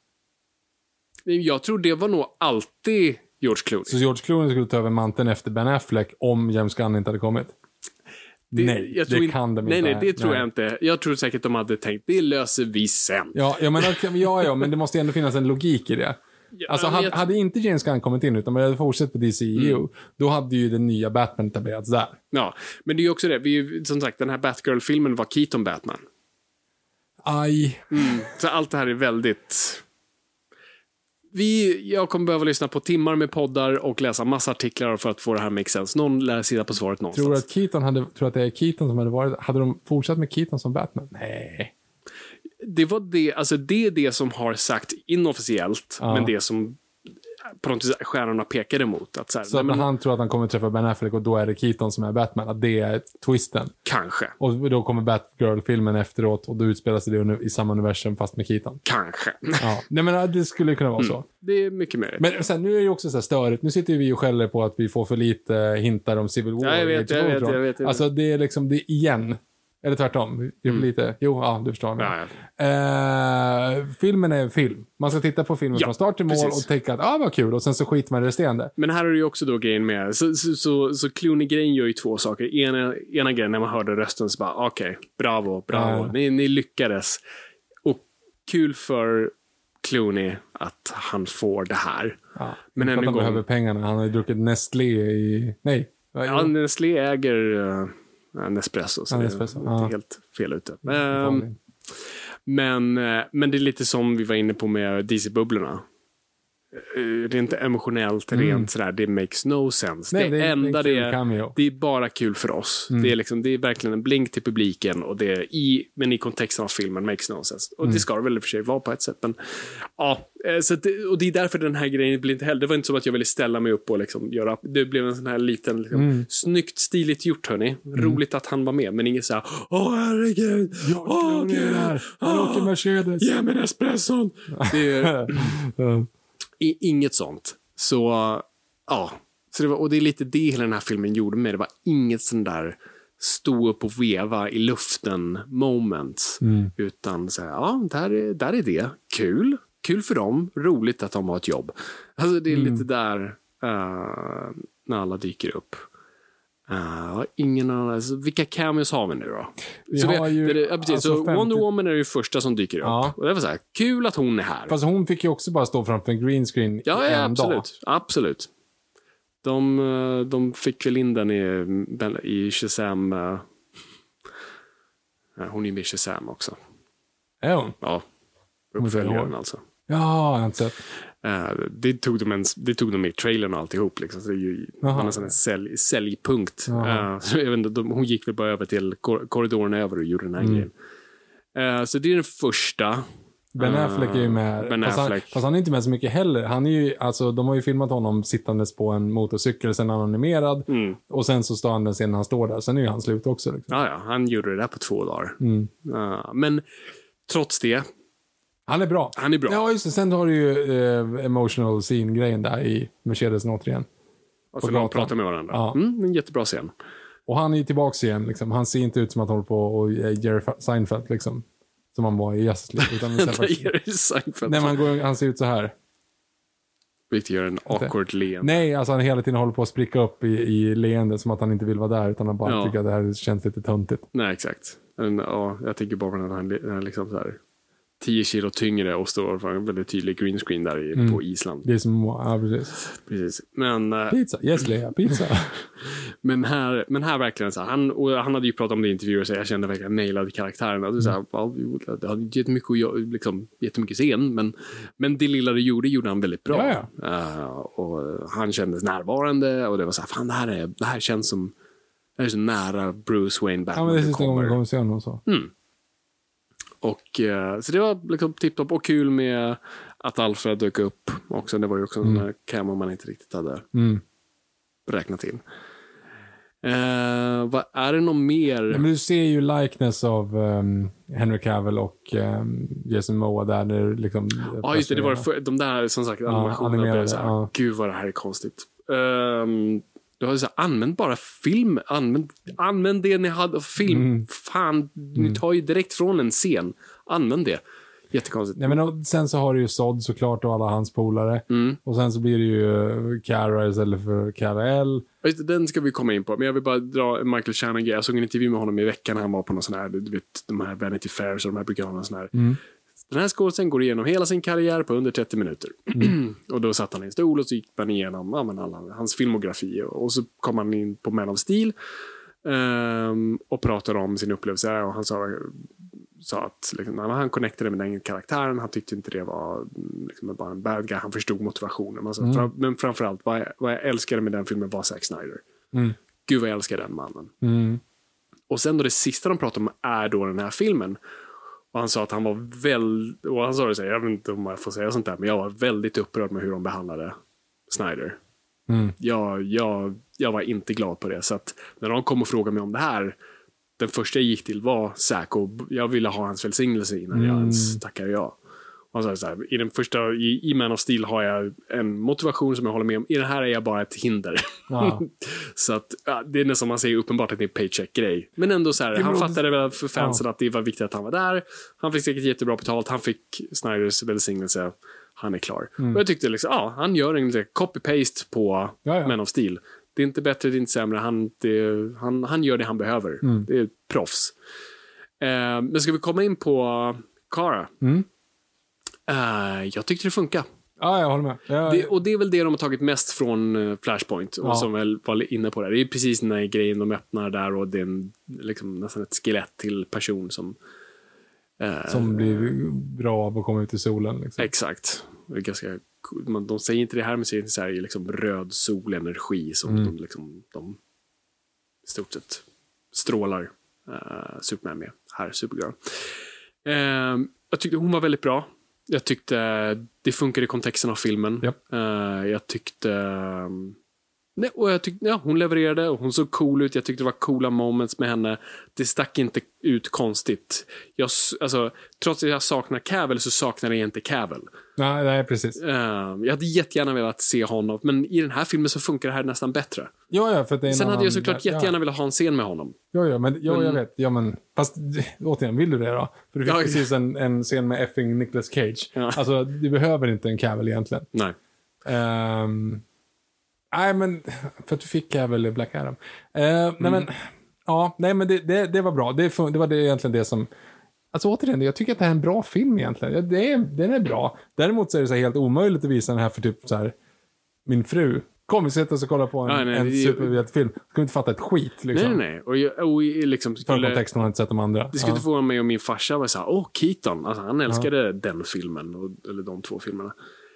Jag tror det var nog alltid George Clooney. Så George Clooney skulle ta över manteln efter Ben Affleck om James Gunn inte hade kommit? Det, nej, jag tror det kan de nej, inte. Nej, det tror nej. jag inte. Jag tror säkert de hade tänkt, det löser vi sen. Ja, ja, men, ja, ja, men det måste ändå finnas en logik i det. Ja, alltså, hade, hade inte James Gunn kommit in utan man hade fortsatt på D C E U, mm. då hade ju den nya Batman etablerats där. Ja, men det är ju också det. Vi, som sagt, den här Batgirl-filmen var Keaton Batman. Aj. Mm. Så allt det här är väldigt... Vi, jag kommer behöva lyssna på timmar med poddar och läsa massa artiklar för att få det här make sense. Någon lär sitta på svaret någonstans. Tror du att Keaton hade, tror att det är Keaton som hade varit... Hade de fortsatt med Keaton som Batman? Nej. Det var det, alltså det är det som har sagt inofficiellt, ja. Men det som på något vis stjärnorna pekade emot. Att så här, så men, han tror att han kommer träffa Ben Affleck och då är det Keaton som är Batman, att det är twisten. Kanske. Och då kommer Batgirl-filmen efteråt och då utspelar sig det i samma universum fast med Keaton. Kanske. Ja. Nej, men det skulle kunna vara mm. så. Det är mycket mer. Men sen, nu är det ju också så här störigt. Nu sitter vi och skäller på att vi får för lite hintar om Civil War. Ja, jag vet, jag vet, jag vet, jag vet. Alltså det är liksom, det är igen... Eller tvärtom. Det är mm. lite... Jo, ja, du förstår mig. Ja, ja. Eh, filmen är en film. Man ska titta på filmen ja, från start till mål precis. Och tänka att ah, vad kul. Och sen så skiter man det resterande. Men här är det ju också då grejen med... Så, så, så, så Clooney-grejen gör ju två saker. Ena, ena grejen när man hörde rösten så bara okej, okay, bravo, bravo. Uh. Ni, ni lyckades. Och kul för Clooney att han får det här. Ja, men än en gång... Han behöver pengarna. Han har ju druckit Nestlé i... Nej. Ja, Nestlé äger... Uh, Nespresso, så ja, det Nespresso. är Ja. helt fel ute. Um, men, men det är lite som vi var inne på med D C-bubblorna. Rent emotionellt, mm. rent sådär, det makes no sense. Nej, det, det enda det är, det är bara kul för oss. Mm. Det, är liksom, det är verkligen en blink till publiken och det är i, men i kontexten av filmen makes no sense. Och mm. det ska det väl för sig vara på ett sätt. Men, ja, så det, och det är därför den här grejen blir inte heller. Det var inte som att jag ville ställa mig upp och liksom göra, det blev en sån här liten liksom, mm. snyggt, stiligt gjort, hörni. Mm. Roligt att han var med, men ingen såhär, åh herregud, åh gud, han åker Mercedes. Ge mig espresson. Det är I, inget sånt. Så ja, så det var, och det är lite det hela den här filmen gjorde med. Det var inget sån där stå upp och veva i luften moments. Mm. Utan så här, ja, där är, där är det. Kul. Kul för dem. Roligt att de har ett jobb. Alltså det är mm. lite där uh, när alla dyker upp. Uh, ingen annan, alltså, vilka cameos har vi nu då? Vi så har vi, ju, det, det, alltså så femtio... Wonder Woman är ju första som dyker ja. upp. Och det var så här, kul att hon är här. Fast hon fick ju också bara stå framför en green screen ja, ja, en absolut. dag. Absolut. De, de fick väl in den i, i Shazam. Uh, hon är med i Shazam också. Är hon? Ja. Uppföljaren alltså. Ja, jag har inte sett. Uh, det, tog de en, det tog de med i trailern och alltihop liksom. Så det är ju en sån sälj, säljpunkt. Uh, så jag vet inte, de, hon gick väl bara över till kor- korridoren över och gjorde den här mm. grejen. Uh, så det är den första. Ben Affleck är ju med. Ben fast, Affleck. Han, fast han är inte med så mycket heller. Han är ju, alltså, de har ju filmat honom sittandes på en motorcykel, sen han animerad. Mm. Och sen så står han den sen när han står där. Sen är ju han slut också. Liksom. Ja, ja, han gjorde det där på två dagar. Mm. Uh, men trots det. Han är bra. Han är bra. Ja, just det. Sen har du ju uh, emotional scene-grejen där i Mercedes återigen. Alltså de pratar med varandra. Ja. Mm, en jättebra scen. Och han är ju tillbaka igen. Liksom. Han ser inte ut som att han håller på och Jerry Seinfeld liksom. Som han var i Justice League. Utan Jerry Seinfeld. Nej, man går, han ser ut så här. Vilket gör en awkward leende. Nej, alltså han hela tiden håller på att spricka upp i, i leende som att han inte vill vara där, utan han bara Ja. tycker att det här känns lite töntigt. Nej, exakt. Men, ja, jag tänker bara på när han, när han liksom så här tio kilo tyngre och står för en väldigt tydlig green screen där i, Mm. på Island. Det är som, ja precis. Precis. Men, eh, Pizza, yes Lea, pizza. men, här, men här verkligen så här, han, och han hade ju pratat om det i intervjuer så jag kände verkligen nailade karaktären. Alltså, så här, ja, det hade jättemycket, att göra, liksom, jättemycket scen, men, men det lilla det gjorde gjorde han väldigt bra. Ja, ja. Uh, och han kändes närvarande och det var så här, fan det här, är, det här känns som det här är så nära Bruce Wayne Batman. Ja, men det är det sista gången vi kommer. kommer se honom så. Mm. Och, eh, så det var liksom tipptopp och kul med att Alfred dök upp också. Det var ju också en mm. camo man inte riktigt hade Mm. räknat in. Eh, vad är det något mer? Ja, men du ser ju likeness av um, Henry Cavill och um, Jason Momoa där. Där liksom, Ja, just det. Det var för, de där som sagt animationerna. animerade, blev så här, ja. Gud vad det här är konstigt. Um, du har ju så här, använd bara film. Använd, använd det ni hade av film. Mm. Fan, ni tar ju direkt från en scen. Använd det. Jättekonstigt. Nej, men och, sen så har du ju Sod såklart och alla hans polare. Mm. Och sen så blir det ju Kara istället för Kara-El. Just det, den ska vi komma in på. Men jag vill bara dra Michael Shannon. Jag såg en intervju med honom i veckan. Han var på någon sån här, du vet, de här Vanity Fairs och de här brukar ha någon sån här. Mm. Den här skådespelaren går igenom hela sin karriär på under trettio minuter. Mm. Och då satt han i en stol och så gick man igenom ja, men alla, hans filmografi. Och så kom han in på Man of Steel. Um, och pratade om sin upplevelse. Och han sa, sa att liksom, han connectade med den karaktären. Han tyckte inte det var liksom, bara en bad guy. Han förstod motivationen. Men, så, mm. fram, men framförallt, vad jag, vad jag älskade med den filmen var Zack Snyder. Mm. Gud vad jag älskar den mannen. Mm. Och sen då det sista de pratade om är då den här filmen. Och han sa att han var väldigt, och han sa det så här, jag vet inte om jag får säga sånt där, men jag var väldigt upprörd med hur de behandlade Snyder. Mm. Jag, jag, jag var inte glad på det. Så att när de kom och frågade mig om det här, den första jag gick till var Zack och jag ville ha hans välsignelse innan mm. jag ens tackade ja. Och så så här, i den första, i, i Man of Steel har jag en motivation som jag håller med om. I den här är jag bara ett hinder. Ja. Så att ja, det är nästan som man säger uppenbart att det är en paycheck-grej. Men ändå så här, han det... fattade väl för fansen ja. att det var viktigt att han var där. Han fick säkert jättebra betalt. Han fick Snyders välsignelse. Han är klar. Mm. Och jag tyckte liksom, ja, han gör en copy-paste på ja, ja. Man of Steel. Det är inte bättre, det är inte sämre. Han, det, han, han gör det han behöver. Mm. Det är proffs. Eh, men ska vi komma in på Kara? Mm. Uh, jag tyckte det funkar. Ja, jag håller med. Ja, det, och det är väl det de har tagit mest från uh, Flashpoint. Och ja. som väl var inne på det. Det är precis den här grejen de öppnar där. Och det är en, liksom, nästan ett skelett till person som... Uh, som blir bra av att komma ut i solen. Liksom. Exakt. Det är ganska, man, de säger inte det här, men säger så här, liksom röd solenergi som mm. de, liksom, de i stort sett strålar uh, Superman med. Här, Supergirl. Uh, jag tyckte hon var väldigt bra. Jag tyckte det funkar i kontexten av filmen. Yep. Uh, jag tyckte... Um, nej, och jag tyckte ja, hon levererade och hon såg cool ut. Jag tyckte det var coola moments med henne. Det stack inte ut konstigt. Jag, alltså, trots att jag saknar Cavill så saknar jag inte Cavill. Nej, nej precis. Uh, jag hade jättegärna velat se honom. Men i den här filmen så funkar det här nästan bättre. Ja, ja, för det är Sen hade annan, jag såklart ja. jättegärna velat ha en scen med honom. Ja, ja, men, ja men, jag vet. Ja, men, fast återigen, vill du det då? För du fick ja, precis en, en scen med effing Nicolas Cage. Ja. Alltså, du behöver inte en Cavill egentligen. Nej. Um, nej, men för att du fick Cavill Black Adam. Uh, mm. Nej, men ja, nej, men det, det, det var bra. Det, det var det egentligen det som... Alltså återigen, jag tycker att det här är en bra film egentligen. Det är, den är bra. Däremot så är det så helt omöjligt att visa den här för typ så här min fru. Kom, vi sätter oss och kollar på en, ja, nej, en superhjältefilm. Ska vi inte fatta ett skit, liksom. Nej, nej. Och, jag, och liksom skulle... För kontexten har jag inte sett de andra. Det skulle ja. inte få mig och min farsa var så här, åh, Keaton. Alltså, han älskade ja. den filmen. Och, eller de två filmerna.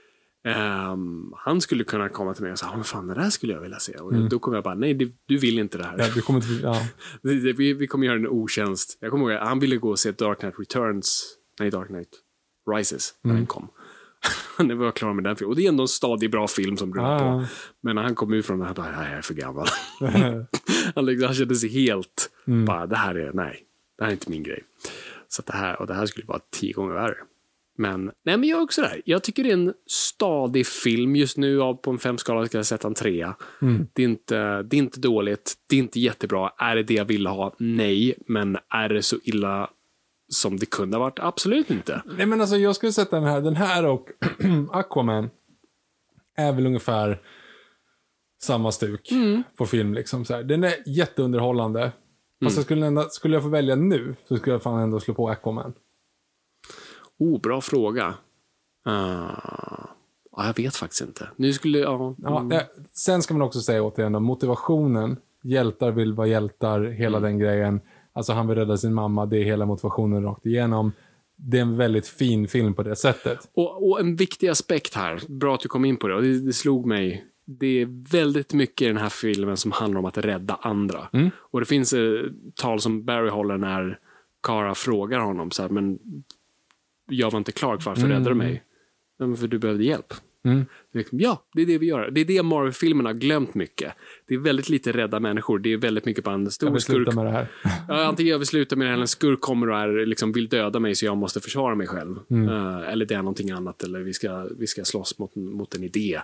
Um, han skulle kunna komma till mig och säga, men fan, det där skulle jag vilja se. Och mm. då kommer jag bara, nej, det, du vill inte det här. Ja, du kommer inte, ja. vi, vi kommer göra en otjänst. Jag kommer ihåg, han ville gå och se Dark Knight Returns. Nej, Dark Knight Rises. När mm. den kom. Han var klar med den filmen. Och det är ändå en stadig bra film som rullar ah. på. Men när han kom ut från det här, bara, nej, jag är för gammal. han, liksom, han kände sig helt, mm. bara, det här är, nej, det här är inte min grej. Så att det här, och det här skulle vara tio gånger värre. Men, nej, men jag är också där. Jag tycker det är en stadig film just nu. På en femskala ska jag sätta en trea. Mm. Det, är inte, det är inte dåligt. Det är inte jättebra. Är det det jag vill ha? Nej. Men är det så illa som det kunde ha varit? Absolut inte. Nej, men alltså jag skulle sätta den här. Den här och Aquaman är väl ungefär samma stuk mm. på film. Liksom, så här. Den är jätteunderhållande. Mm. Fast jag skulle, ändå, skulle jag få välja nu så skulle jag fan ändå slå på Aquaman. Oh, bra fråga. Uh, ja, jag vet faktiskt inte. Nu skulle ja, ja, mm. ja, sen ska man också säga återigen om motivationen. Hjältar vill vara hjältar, hela mm. den grejen. Alltså han vill rädda sin mamma, det är hela motivationen rakt igenom. Det är en väldigt fin film på det sättet. Och, och en viktig aspekt här, bra att du kom in på det, och det, det slog mig. Det är väldigt mycket i den här filmen som handlar om att rädda andra. Mm. Och det finns eh, tal som Barry håller när Kara frågar honom så här, men jag var inte klar, varför mm. räddade du mig? Men för du behövde hjälp. Mm. Ja, det är det vi gör. Det är det Marvel-filmerna har glömt mycket. Det är väldigt lite rädda människor. Det är väldigt mycket på en stor jag skurk. Med det här. Ja, antingen jag vill sluta med det här, en skurk kommer och är, liksom, vill döda mig så jag måste försvara mig själv. Mm. Uh, eller det är någonting annat. Eller vi ska, vi ska slåss mot, mot en idé.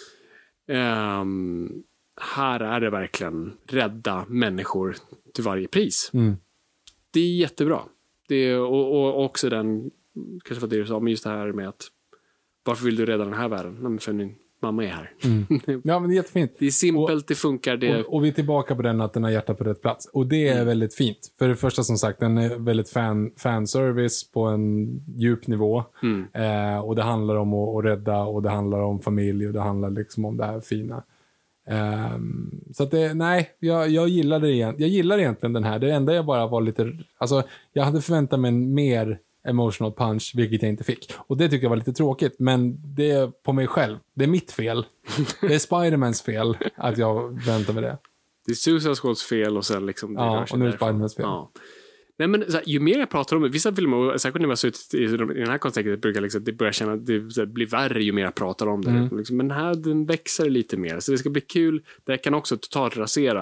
Um, här är det verkligen rädda människor till varje pris. Mm. Det är jättebra. Det är, och, och också den, kanske vad det du sa, men just det här med att varför vill du rädda den här världen? Nej, för din mamma är här. Mm. Ja, men det är jättefint. Det är simpelt, och, det funkar. Det... Och, och vi är tillbaka på den att den har hjärtat på rätt plats. Och det är mm. väldigt fint. För det första som sagt, den är väldigt fan, fanservice på en djup nivå. Mm. Eh, och det handlar om att, att rädda, och det handlar om familj, och det handlar liksom om det här fina. Eh, så att det, nej, jag, jag gillar det igen. Jag gillar egentligen den här. Det enda jag bara var lite, alltså jag hade förväntat mig en mer emotional punch, vilket jag inte fick. Och det tycker jag var lite tråkigt, men det är på mig själv. Det är mitt fel. Det är Spider-Mans fel att jag väntar med det. Det är Suicide Squads fel och sen liksom... Det ja, och nu är det Spider-Mans fel. Ja. Nej, men så här, ju mer jag pratar om det, vissa filmer, särskilt när jag har suttit i, i den här kontexten, brukar liksom, det börjar känna att det, det blir värre ju mer jag pratar om det. Mm. Liksom, men här, den växer lite mer. Så det ska bli kul. Det kan också totalt rasera.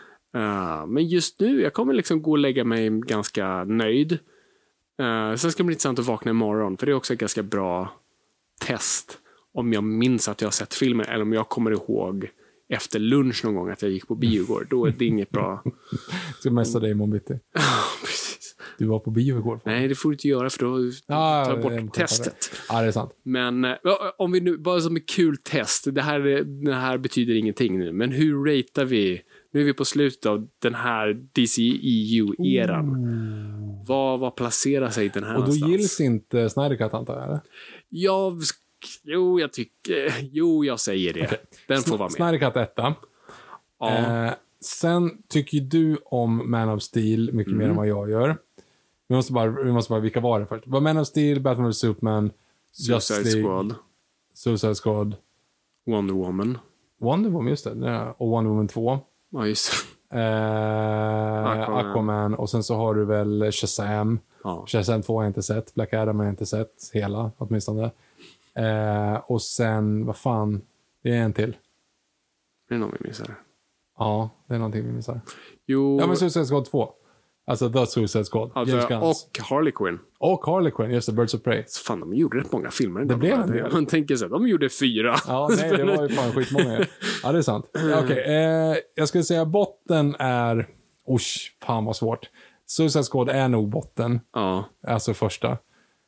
Uh, men just nu, jag kommer liksom gå och lägga mig ganska nöjd. Uh, sen ska det bli intressant att vakna imorgon, för det är också ett ganska bra test om jag minns att jag har sett filmen, eller om jag kommer ihåg efter lunch någon gång att jag gick på bio igår. Då är det inget bra. Ska messa dig imorgon bitti. Precis. Du var på bio igår. Nej, det får du inte göra, för då ah, tar jag bort testet. Det. Ja, det är sant. Men uh, om vi nu, bara som ett kul test, det här, det här betyder ingenting nu, men hur ratear vi? Nu är vi på slutet av den här D C E U-eran. Mm. Vad, vad placerar sig den här Och då någonstans? Gills inte Snyder Cut, antar jag, eller? Ja, jo, jag tycker... Jo, jag säger det. Okay. Den får vara med. Snyder Cut etta. Ja. Eh, sen tycker du om Man of Steel mycket mm. mer än vad jag gör. Vi måste bara, vi måste bara vilka var det först? Var Man of Steel, Batman versus Superman, Suicide Squad. Suicide Squad. Wonder Woman. Wonder Woman, just det. Ja. Och Wonder Woman två. Ja, just eh, Aquaman. Aquaman. Och sen så har du väl Shazam. Ja. Shazam två har jag inte sett. Black Adam har jag inte sett. Hela, åtminstone. Eh, och sen, vad fan? Det är en till. Det är någon vi missar. Ja, det är någonting vi missar. Jo. Ja, men Suicide Squad två. Alltså The Suicide Squad. Alltså, och Harley Quinn. Och Harley Quinn, just det, Birds of Prey. Så fan, de gjorde rätt många filmer. Det blev en del. Man tänker så här, de gjorde fyra. Ja, nej, det var ju fan skitmånga. Ja, det är sant. Okej, okay, eh, jag skulle säga botten är... Usch, fan vad svårt. Suicide Squad är nog botten. Ja. Alltså första.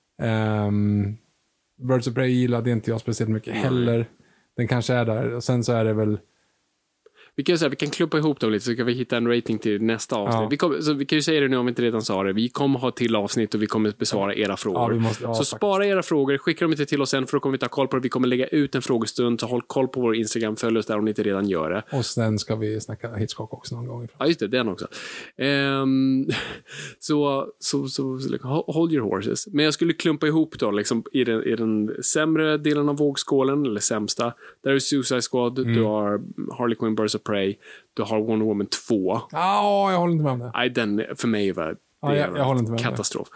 Um, Birds of Prey gillade inte jag speciellt mycket heller. Den kanske är där. Och sen så är det väl... Vi kan, säga, vi kan klumpa ihop dem lite så kan vi hitta en rating till nästa avsnitt. Ja. Vi, kom, så vi kan ju säga det nu om vi inte redan sa det. Vi kommer ha till avsnitt och vi kommer besvara era frågor. Ja, måste, ja, så faktiskt. Spara era frågor, skicka dem inte till oss sen för då kommer vi ta koll på det. Vi kommer lägga ut en frågestund, så håll koll på vår Instagram, följ oss där om ni inte redan gör det. Och sen ska vi snacka Hitchcock också någon gång ifrån. Ja, just det, den också. Um, så, så, så, så hold your horses. Men jag skulle klumpa ihop då liksom, i, den, i den sämre delen av vågskålen, eller sämsta. Där är Suicide Squad, mm. du har Harley Quinn, Birds of Prey, du har Wonder Woman två. Ja, oh, jag håller inte med om det. Nej, den för mig var det ja, jag, jag håller inte med katastrof.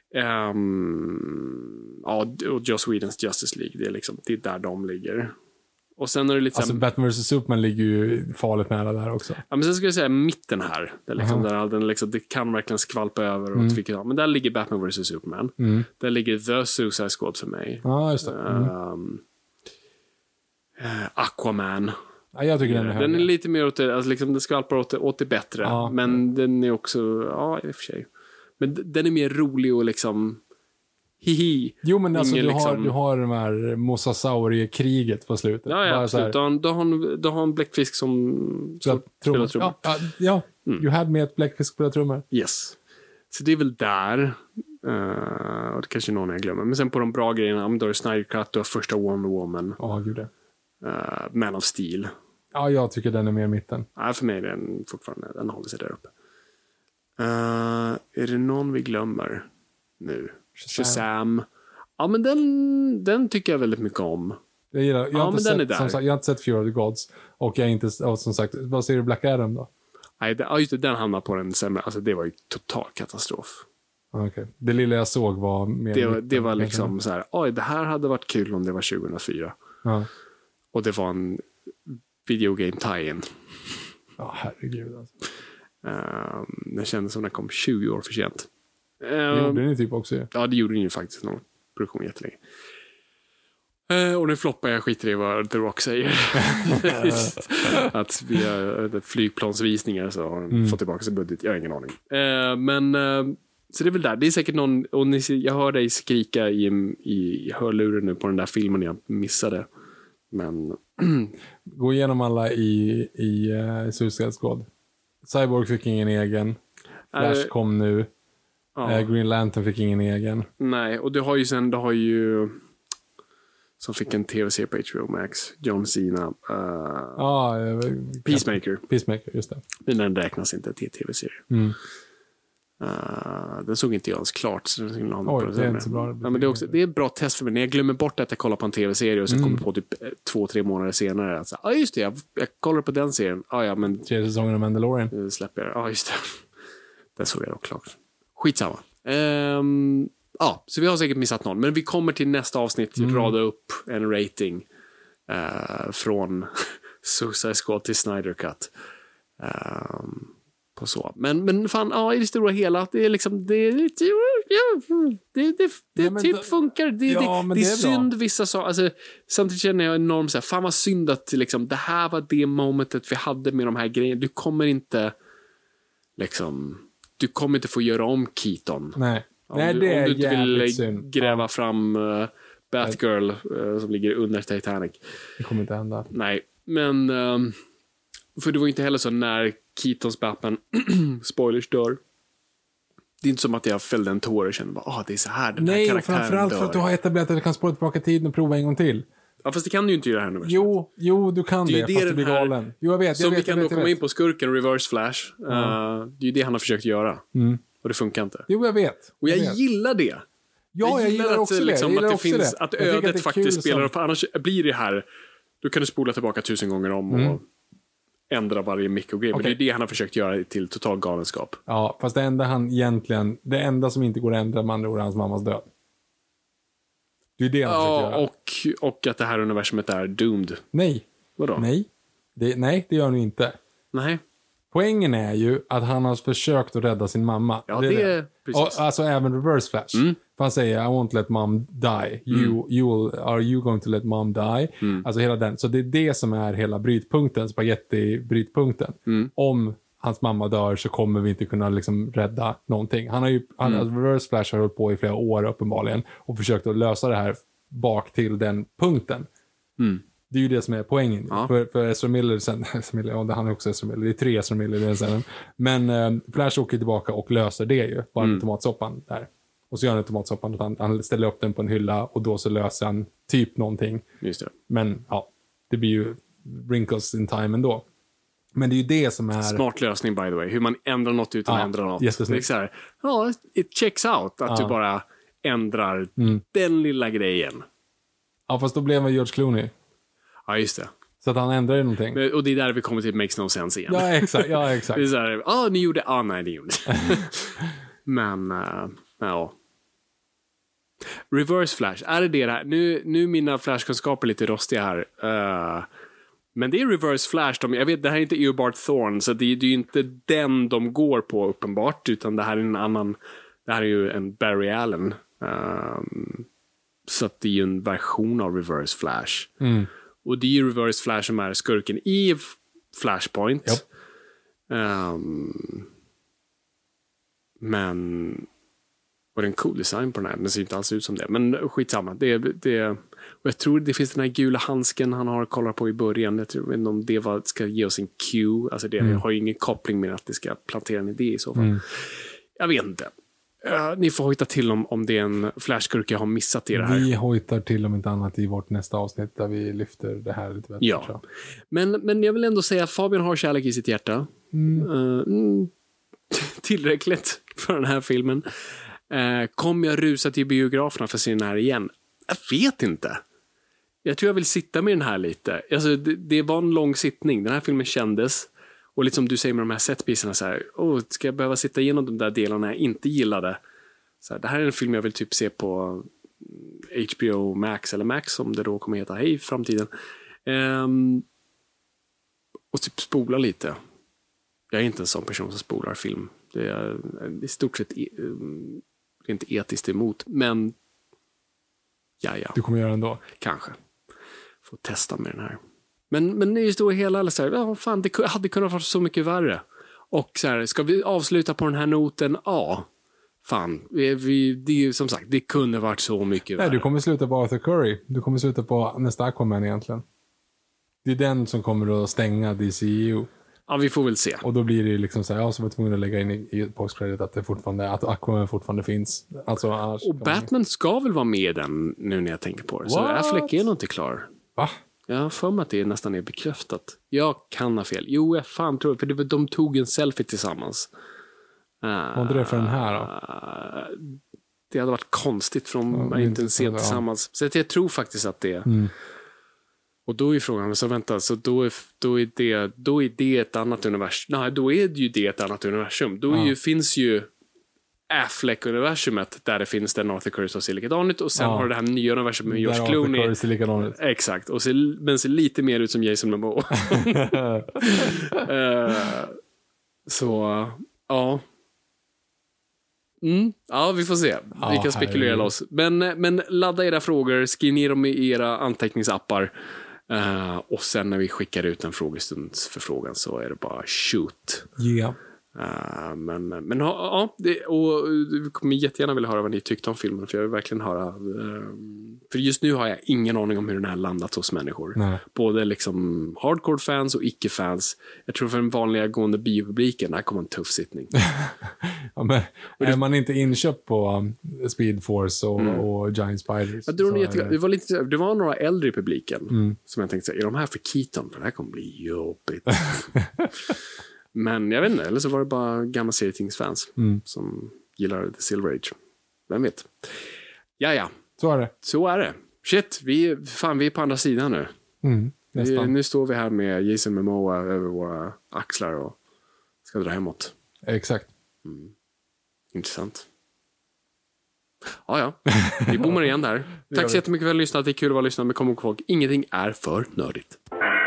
Um, ja, och Joss Whedons Justice League, det är liksom, det är där de ligger. Och sen är det lite alltså så, Batman versus Superman ligger ju farligt nära där också. Ja, men sen ska jag säga mitten här. Det, är liksom, uh-huh. där, den liksom, det kan verkligen skvalpa över. Och mm. Men där ligger Batman versus Superman. Mm. Där ligger The Suicide Squad för mig. Ja, ah, just det. Mm. Um, uh, Aquaman. Ja, jag tycker den är Den är lite mer åt det, alltså liksom, den skvalpar åt det, åt det bättre. Ja. Men den är också, ja, i och för sig. Men den är mer rolig och liksom hihi. Jo, men alltså Ingen du, har, liksom- du har de här Mosasauri-kriget på slutet. Ja, ja Bara så här- absolut. Du har, en- du, har en, du har en bläckfisk som, Så som att trummor. spelar trummor. Ja, ja, ja. Mm. You had me ett bläckfisk spelar trummor. Yes. Så det är väl där. Uh, och det kanske är någon jag glömmer. Men sen på de bra grejerna, då har du Snyder Cut, du har första Wonder Woman, Ja, gud det. uh, Man of Steel. Ja, jag tycker den är mer i mitten. Nej, för mig är den fortfarande, den håller sig där uppe. Uh, är det någon vi glömmer nu? Shazam. Shazam. Ja, men den, den tycker jag väldigt mycket om. Jag, gillar, jag, Ja, har, inte men den är sett, där. som sagt, jag har inte sett Fear of the Gods. Och jag är inte, och som sagt, vad säger du Black Adam då? Nej, det, ja, just det, den hamnar på den sämre. Alltså, det var ju total katastrof. Ah, okay. Det lilla jag såg var mer Det, i var- mitten, det var kanske. liksom så här, oj, det här hade varit kul om det var tjugohundrafyra. Ja, Och det var en videogame tie-in. ja herregud alltså. Um, det kändes som den kom tjugo år för sent. Det Um, gjorde ni typ också ju. Ja, det gjorde den ju faktiskt någon produktion jättelänge. Uh, och nu floppar jag skiter i vad The Rock säger. Att vi har flygplansvisningar så har de Mm. fått tillbaka sin budget. Jag har ingen aning. Uh, men uh, så det är väl där. Det är säkert någon, och ni, ser- jag hör dig skrika i, i hörluren nu på den där filmen jag missade. Men Gå igenom alla i, i uh, Suicide Squad. Cyborg fick ingen egen. Flash Eh, kom nu. ja. Eh, Green Lantern fick ingen egen. Nej, och du har ju sen, du har ju som fick en tv-serie på H B O Max, John Cena, uh, Ja, eh, Peacemaker. Peacemaker, just det. Men den räknas inte till tv-serie. Mm. Uh, den såg inte jag ens klart. Så den skulle ha Oj, på det är sen. inte så bra. Ja, men det, är också, det är ett bra test för mig. När jag glömmer bort att jag kollar på en tv-serie och så Mm. kommer på typ eh, två, tre månader senare. Ja, ah, just det. Jag, jag kollar på den serien. Ah, ja, men Tredje säsongen av Mandalorian. nu släpper jag. Ja, ah, just det. Den såg jag dock klart. Skitsamma. Um, ja, så vi har säkert missat någon. Men vi kommer till nästa avsnitt Mm. rada upp en rating uh, från Suicide Squad till Snyder Cut. Um, på så. Men, men fan, ja, i det stora hela, det är liksom, det är lite, ja, det, det, det Ja, men typ då- funkar. Det, Ja, det, men det är, det är bra. synd vissa saker, alltså, samtidigt känner jag enormt så här, fan vad synd att liksom, det här var det momentet vi hade med de här grejerna. Du kommer inte liksom, du kommer inte få göra om Keaton. Nej. Om Nej, du, det om är du inte vill jävligt synd. gräva fram uh, Batgirl uh, som ligger under Titanic. Det kommer inte hända. Nej, men ehm, för det var inte heller så när Keatons Batman spoilers dör. Det är inte som att jag fällde en tår och kände bara, ah, det är så här den här Nej, och karaktären framförallt dör. för att du har etablerat att du kan spåra tillbaka tiden och prova en gång till. Ja, fast det kan du ju inte göra här nu. Jo, jo, du kan Det det, är ju det fast du den blir här- galen. Jo, jag vet, jag Som vet, vi kan jag då vet, jag komma vet. in på skurken Reverse Flash. Eh, det är ju det han har försökt göra. Mm. Och det funkar inte. Jo, jag vet. Och jag, vet. gillar det. Ja, jag gillar att, också det. liksom, Jag gillar att det också finns, det. att Jag tycker att det ödet är faktiskt kul spelar som- upp. För annars blir det här, då kan du spola tillbaka tusen gånger om Mm. och ändra varje mikrogrej. Men Okej. det är det han har försökt göra till total galenskap. Ja, fast det enda han egentligen, det enda som inte går att ändra med andra ord är hans mammas död. Det är det han försöker Ja, göra. och, och att det här universumet är doomed. Nej, Vadå? nej. Det, nej, det gör han ju inte. Nej. Poängen är ju att han har försökt att rädda sin mamma. Ja, det är- precis. Och, alltså även Reverse Flash. Mm. För han säger, I won't let mom die. You, you will, are you going to let mom die? Mm. Alltså hela den. Så det är det som är hela brytpunkten, spaghetti-brytpunkten. Mm. Om hans mamma dör så kommer vi inte kunna liksom rädda någonting. Han har ju, han, Mm. alltså, Reverse Flash har hållit på i flera år uppenbarligen och försökt att lösa det här bak till den punkten. Mm. Det är ju det som är poängen. Ja. För, för Ezra Miller sen, Ezra Miller, ja, det han är också Ezra Miller, det är tre Ezra Miller i den scenen. Men eh, Flash åker tillbaka och löser det ju, bara Mm. med tomatsoppan där. Och så gör han tomatsoppan, och han, han ställer upp den på en hylla och då så löser han typ någonting. Just det. Men ja, det blir ju wrinkles in time ändå. Men det är ju det som är... Smart lösning by the way. Hur man ändrar något utan Ja, att ändra något. jättesnyggt. Det är så här, ja, it checks out. Att Ja. du bara ändrar Mm. den lilla grejen. Ja, fast då blev han George Clooney. Ja, just det. Så att han ändrade någonting. Men- Och det är där vi kommer till Makes No Sense igen. Ja, exakt. Ja, Det är exakt. så här, ah, ni gjorde, ah, nej, ni gjorde. Men, uh, ja. Reverse Flash, är det det här? Nu, nu mina flashkunskaper är lite rostiga här. Uh, men det är Reverse Flash. De, jag vet, det här är inte Eobard Thorne, så det, det är ju inte den de går på uppenbart, utan det här är en annan, det här är ju en Barry Allen. Um, så att det är ju en version av Reverse Flash. Mm. Och det är ju Reverse Flash som är skurken i F- Flashpoint. Japp. Ehm, men Och det är en cool design på den här. Den ser inte alls ut som det. Men skitsamma. Det, det, och jag tror det finns den här gula handsken han har kollat på i början. Jag tror inte om det var, ska ge oss en cue. Alltså det mm. har ju ingen koppling med att det ska plantera en idé i så fall. Mm. Jag vet inte. Uh, ni får hojta till om, om det är en flashkurk jag har missat i det här. Vi hojtar till om inte annat i vårt nästa avsnitt där vi lyfter det här lite bättre. Ja. Men, men jag vill ändå säga att Fabian har kärlek i sitt hjärta. Mm. Uh, mm, tillräckligt för den här filmen. Uh, kommer jag rusa till biograferna för att se den här igen? Jag vet inte. Jag tror jag vill sitta med den här lite. Alltså, det, det var en lång sittning. Den här filmen kändes... Och lite som du säger med de här setpicerna så här, oh, ska jag behöva sitta igenom de där delarna jag inte gillade? Så här, det här är en film jag vill typ se på H B O Max eller Max som det då kommer heta hej i framtiden. Um, och typ spola lite. Jag är inte en sån person som spolar film. Det är i stort sett e- inte etiskt emot, men ja ja. Du kommer göra ändå? Kanske. Får testa med den här. Men, men just då hela alla så här, ja, fan, det hade kunnat vara så mycket värre. Och så här, ska vi avsluta på den här noten? Ja, fan, vi, vi, det är ju som sagt, det kunde varit så mycket värre. Nej, du kommer sluta på Arthur Curry. Du kommer sluta på nästa Aquaman egentligen. Det är den som kommer att stänga D C E U. Ja, vi får väl se. Och då blir det liksom så här, jag som var tvungen att lägga in i, i postcredit att det fortfarande, att Aquaman fortfarande finns. Alltså, annars och Batman man... ska väl vara med i den nu när jag tänker på det. What? Så Affleck är nog inte klar. Va? Jag har för mig att det nästan är bekräftat. Jag kan ha fel. Jo, jag fan tror det. För det, de tog en selfie tillsammans. Vad är det för den här då? Det hade varit konstigt från ja, man inte ser tillsammans. Så jag tror faktiskt att det är. Mm. Och då är frågan, så vänta, så då är, då är, det, då är det ett annat universum. Nej, då är det ju det ett annat universum. Då är ju, ja. finns ju Affleck-universumet där det finns den Arthur Curry som ser likadant ut och sen ja. har det här nya universumet med George Clooney ser likadant ut. Exakt, och ser, men ser lite mer ut som Jason Momoa. uh, så ja mm. ja, vi får se. Ja, vi kan spekulera loss. Men, men ladda era frågor, skriv ner dem i era anteckningsappar uh, och sen när vi skickar ut en frågestundsförfrågan så är det bara shoot. Ja yeah. Uh, men, men ja, det, och vi kommer jättegärna vilja höra vad ni tyckte om filmen, för jag vill verkligen höra uh, för just nu har jag ingen aning om hur den här landat hos människor. Nej. Både liksom hardcore fans och icke-fans. Jag tror för den vanliga gående biopubliken det här kommer en tuff sittning. Ja, men är man inte inköpt på um, Speed Force och, mm. och Giant Spiders? Jag tror det, jätte, det, var lite, det var några äldre i publiken mm. som jag tänkte, är de här för Keaton? För det här kommer bli jobbigt. Men jag vet inte, eller så var det bara gamla serietingsfans mm. som gillar The Silver Age. Vem vet? Ja, ja. Så är det. Så är det. Shit, vi, fan, vi är på andra sidan nu. Mm, vi, nu står vi här med Jason Momoa över våra axlar och ska dra hemåt. Exakt. Mm. Intressant. Ja, ja. Vi bommar igen där. Tack så jättemycket för att ni har lyssnat. Det är kul att vara lyssnad, men kom ihåg folk. Ingenting är för nördigt.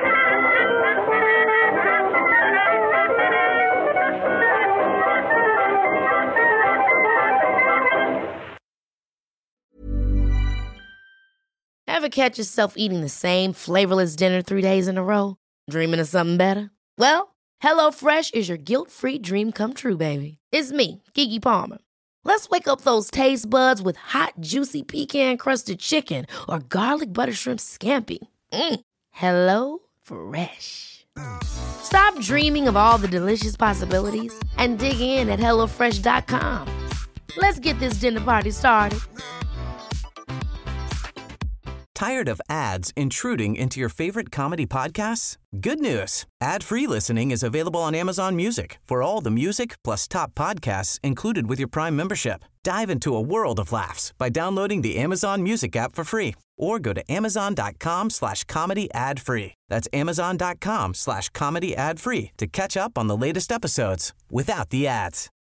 Ever catch yourself eating the same flavorless dinner three days in a row? Dreaming of something better? Well, HelloFresh is your guilt-free dream come true, baby. It's me, Keke Palmer. Let's wake up those taste buds with hot, juicy pecan-crusted chicken or garlic butter shrimp scampi. Mm. Hello Fresh. Stop dreaming of all the delicious possibilities and dig in at hello fresh dot com. Let's get this dinner party started. Tired of ads intruding into your favorite comedy podcasts? Good news. Ad-free listening is available on Amazon Music for all the music plus top podcasts included with your Prime membership. Dive into a world of laughs by downloading the Amazon Music app for free or go to amazon.com slash comedy ad free. That's amazon.com slash comedy ad free to catch up on the latest episodes without the ads.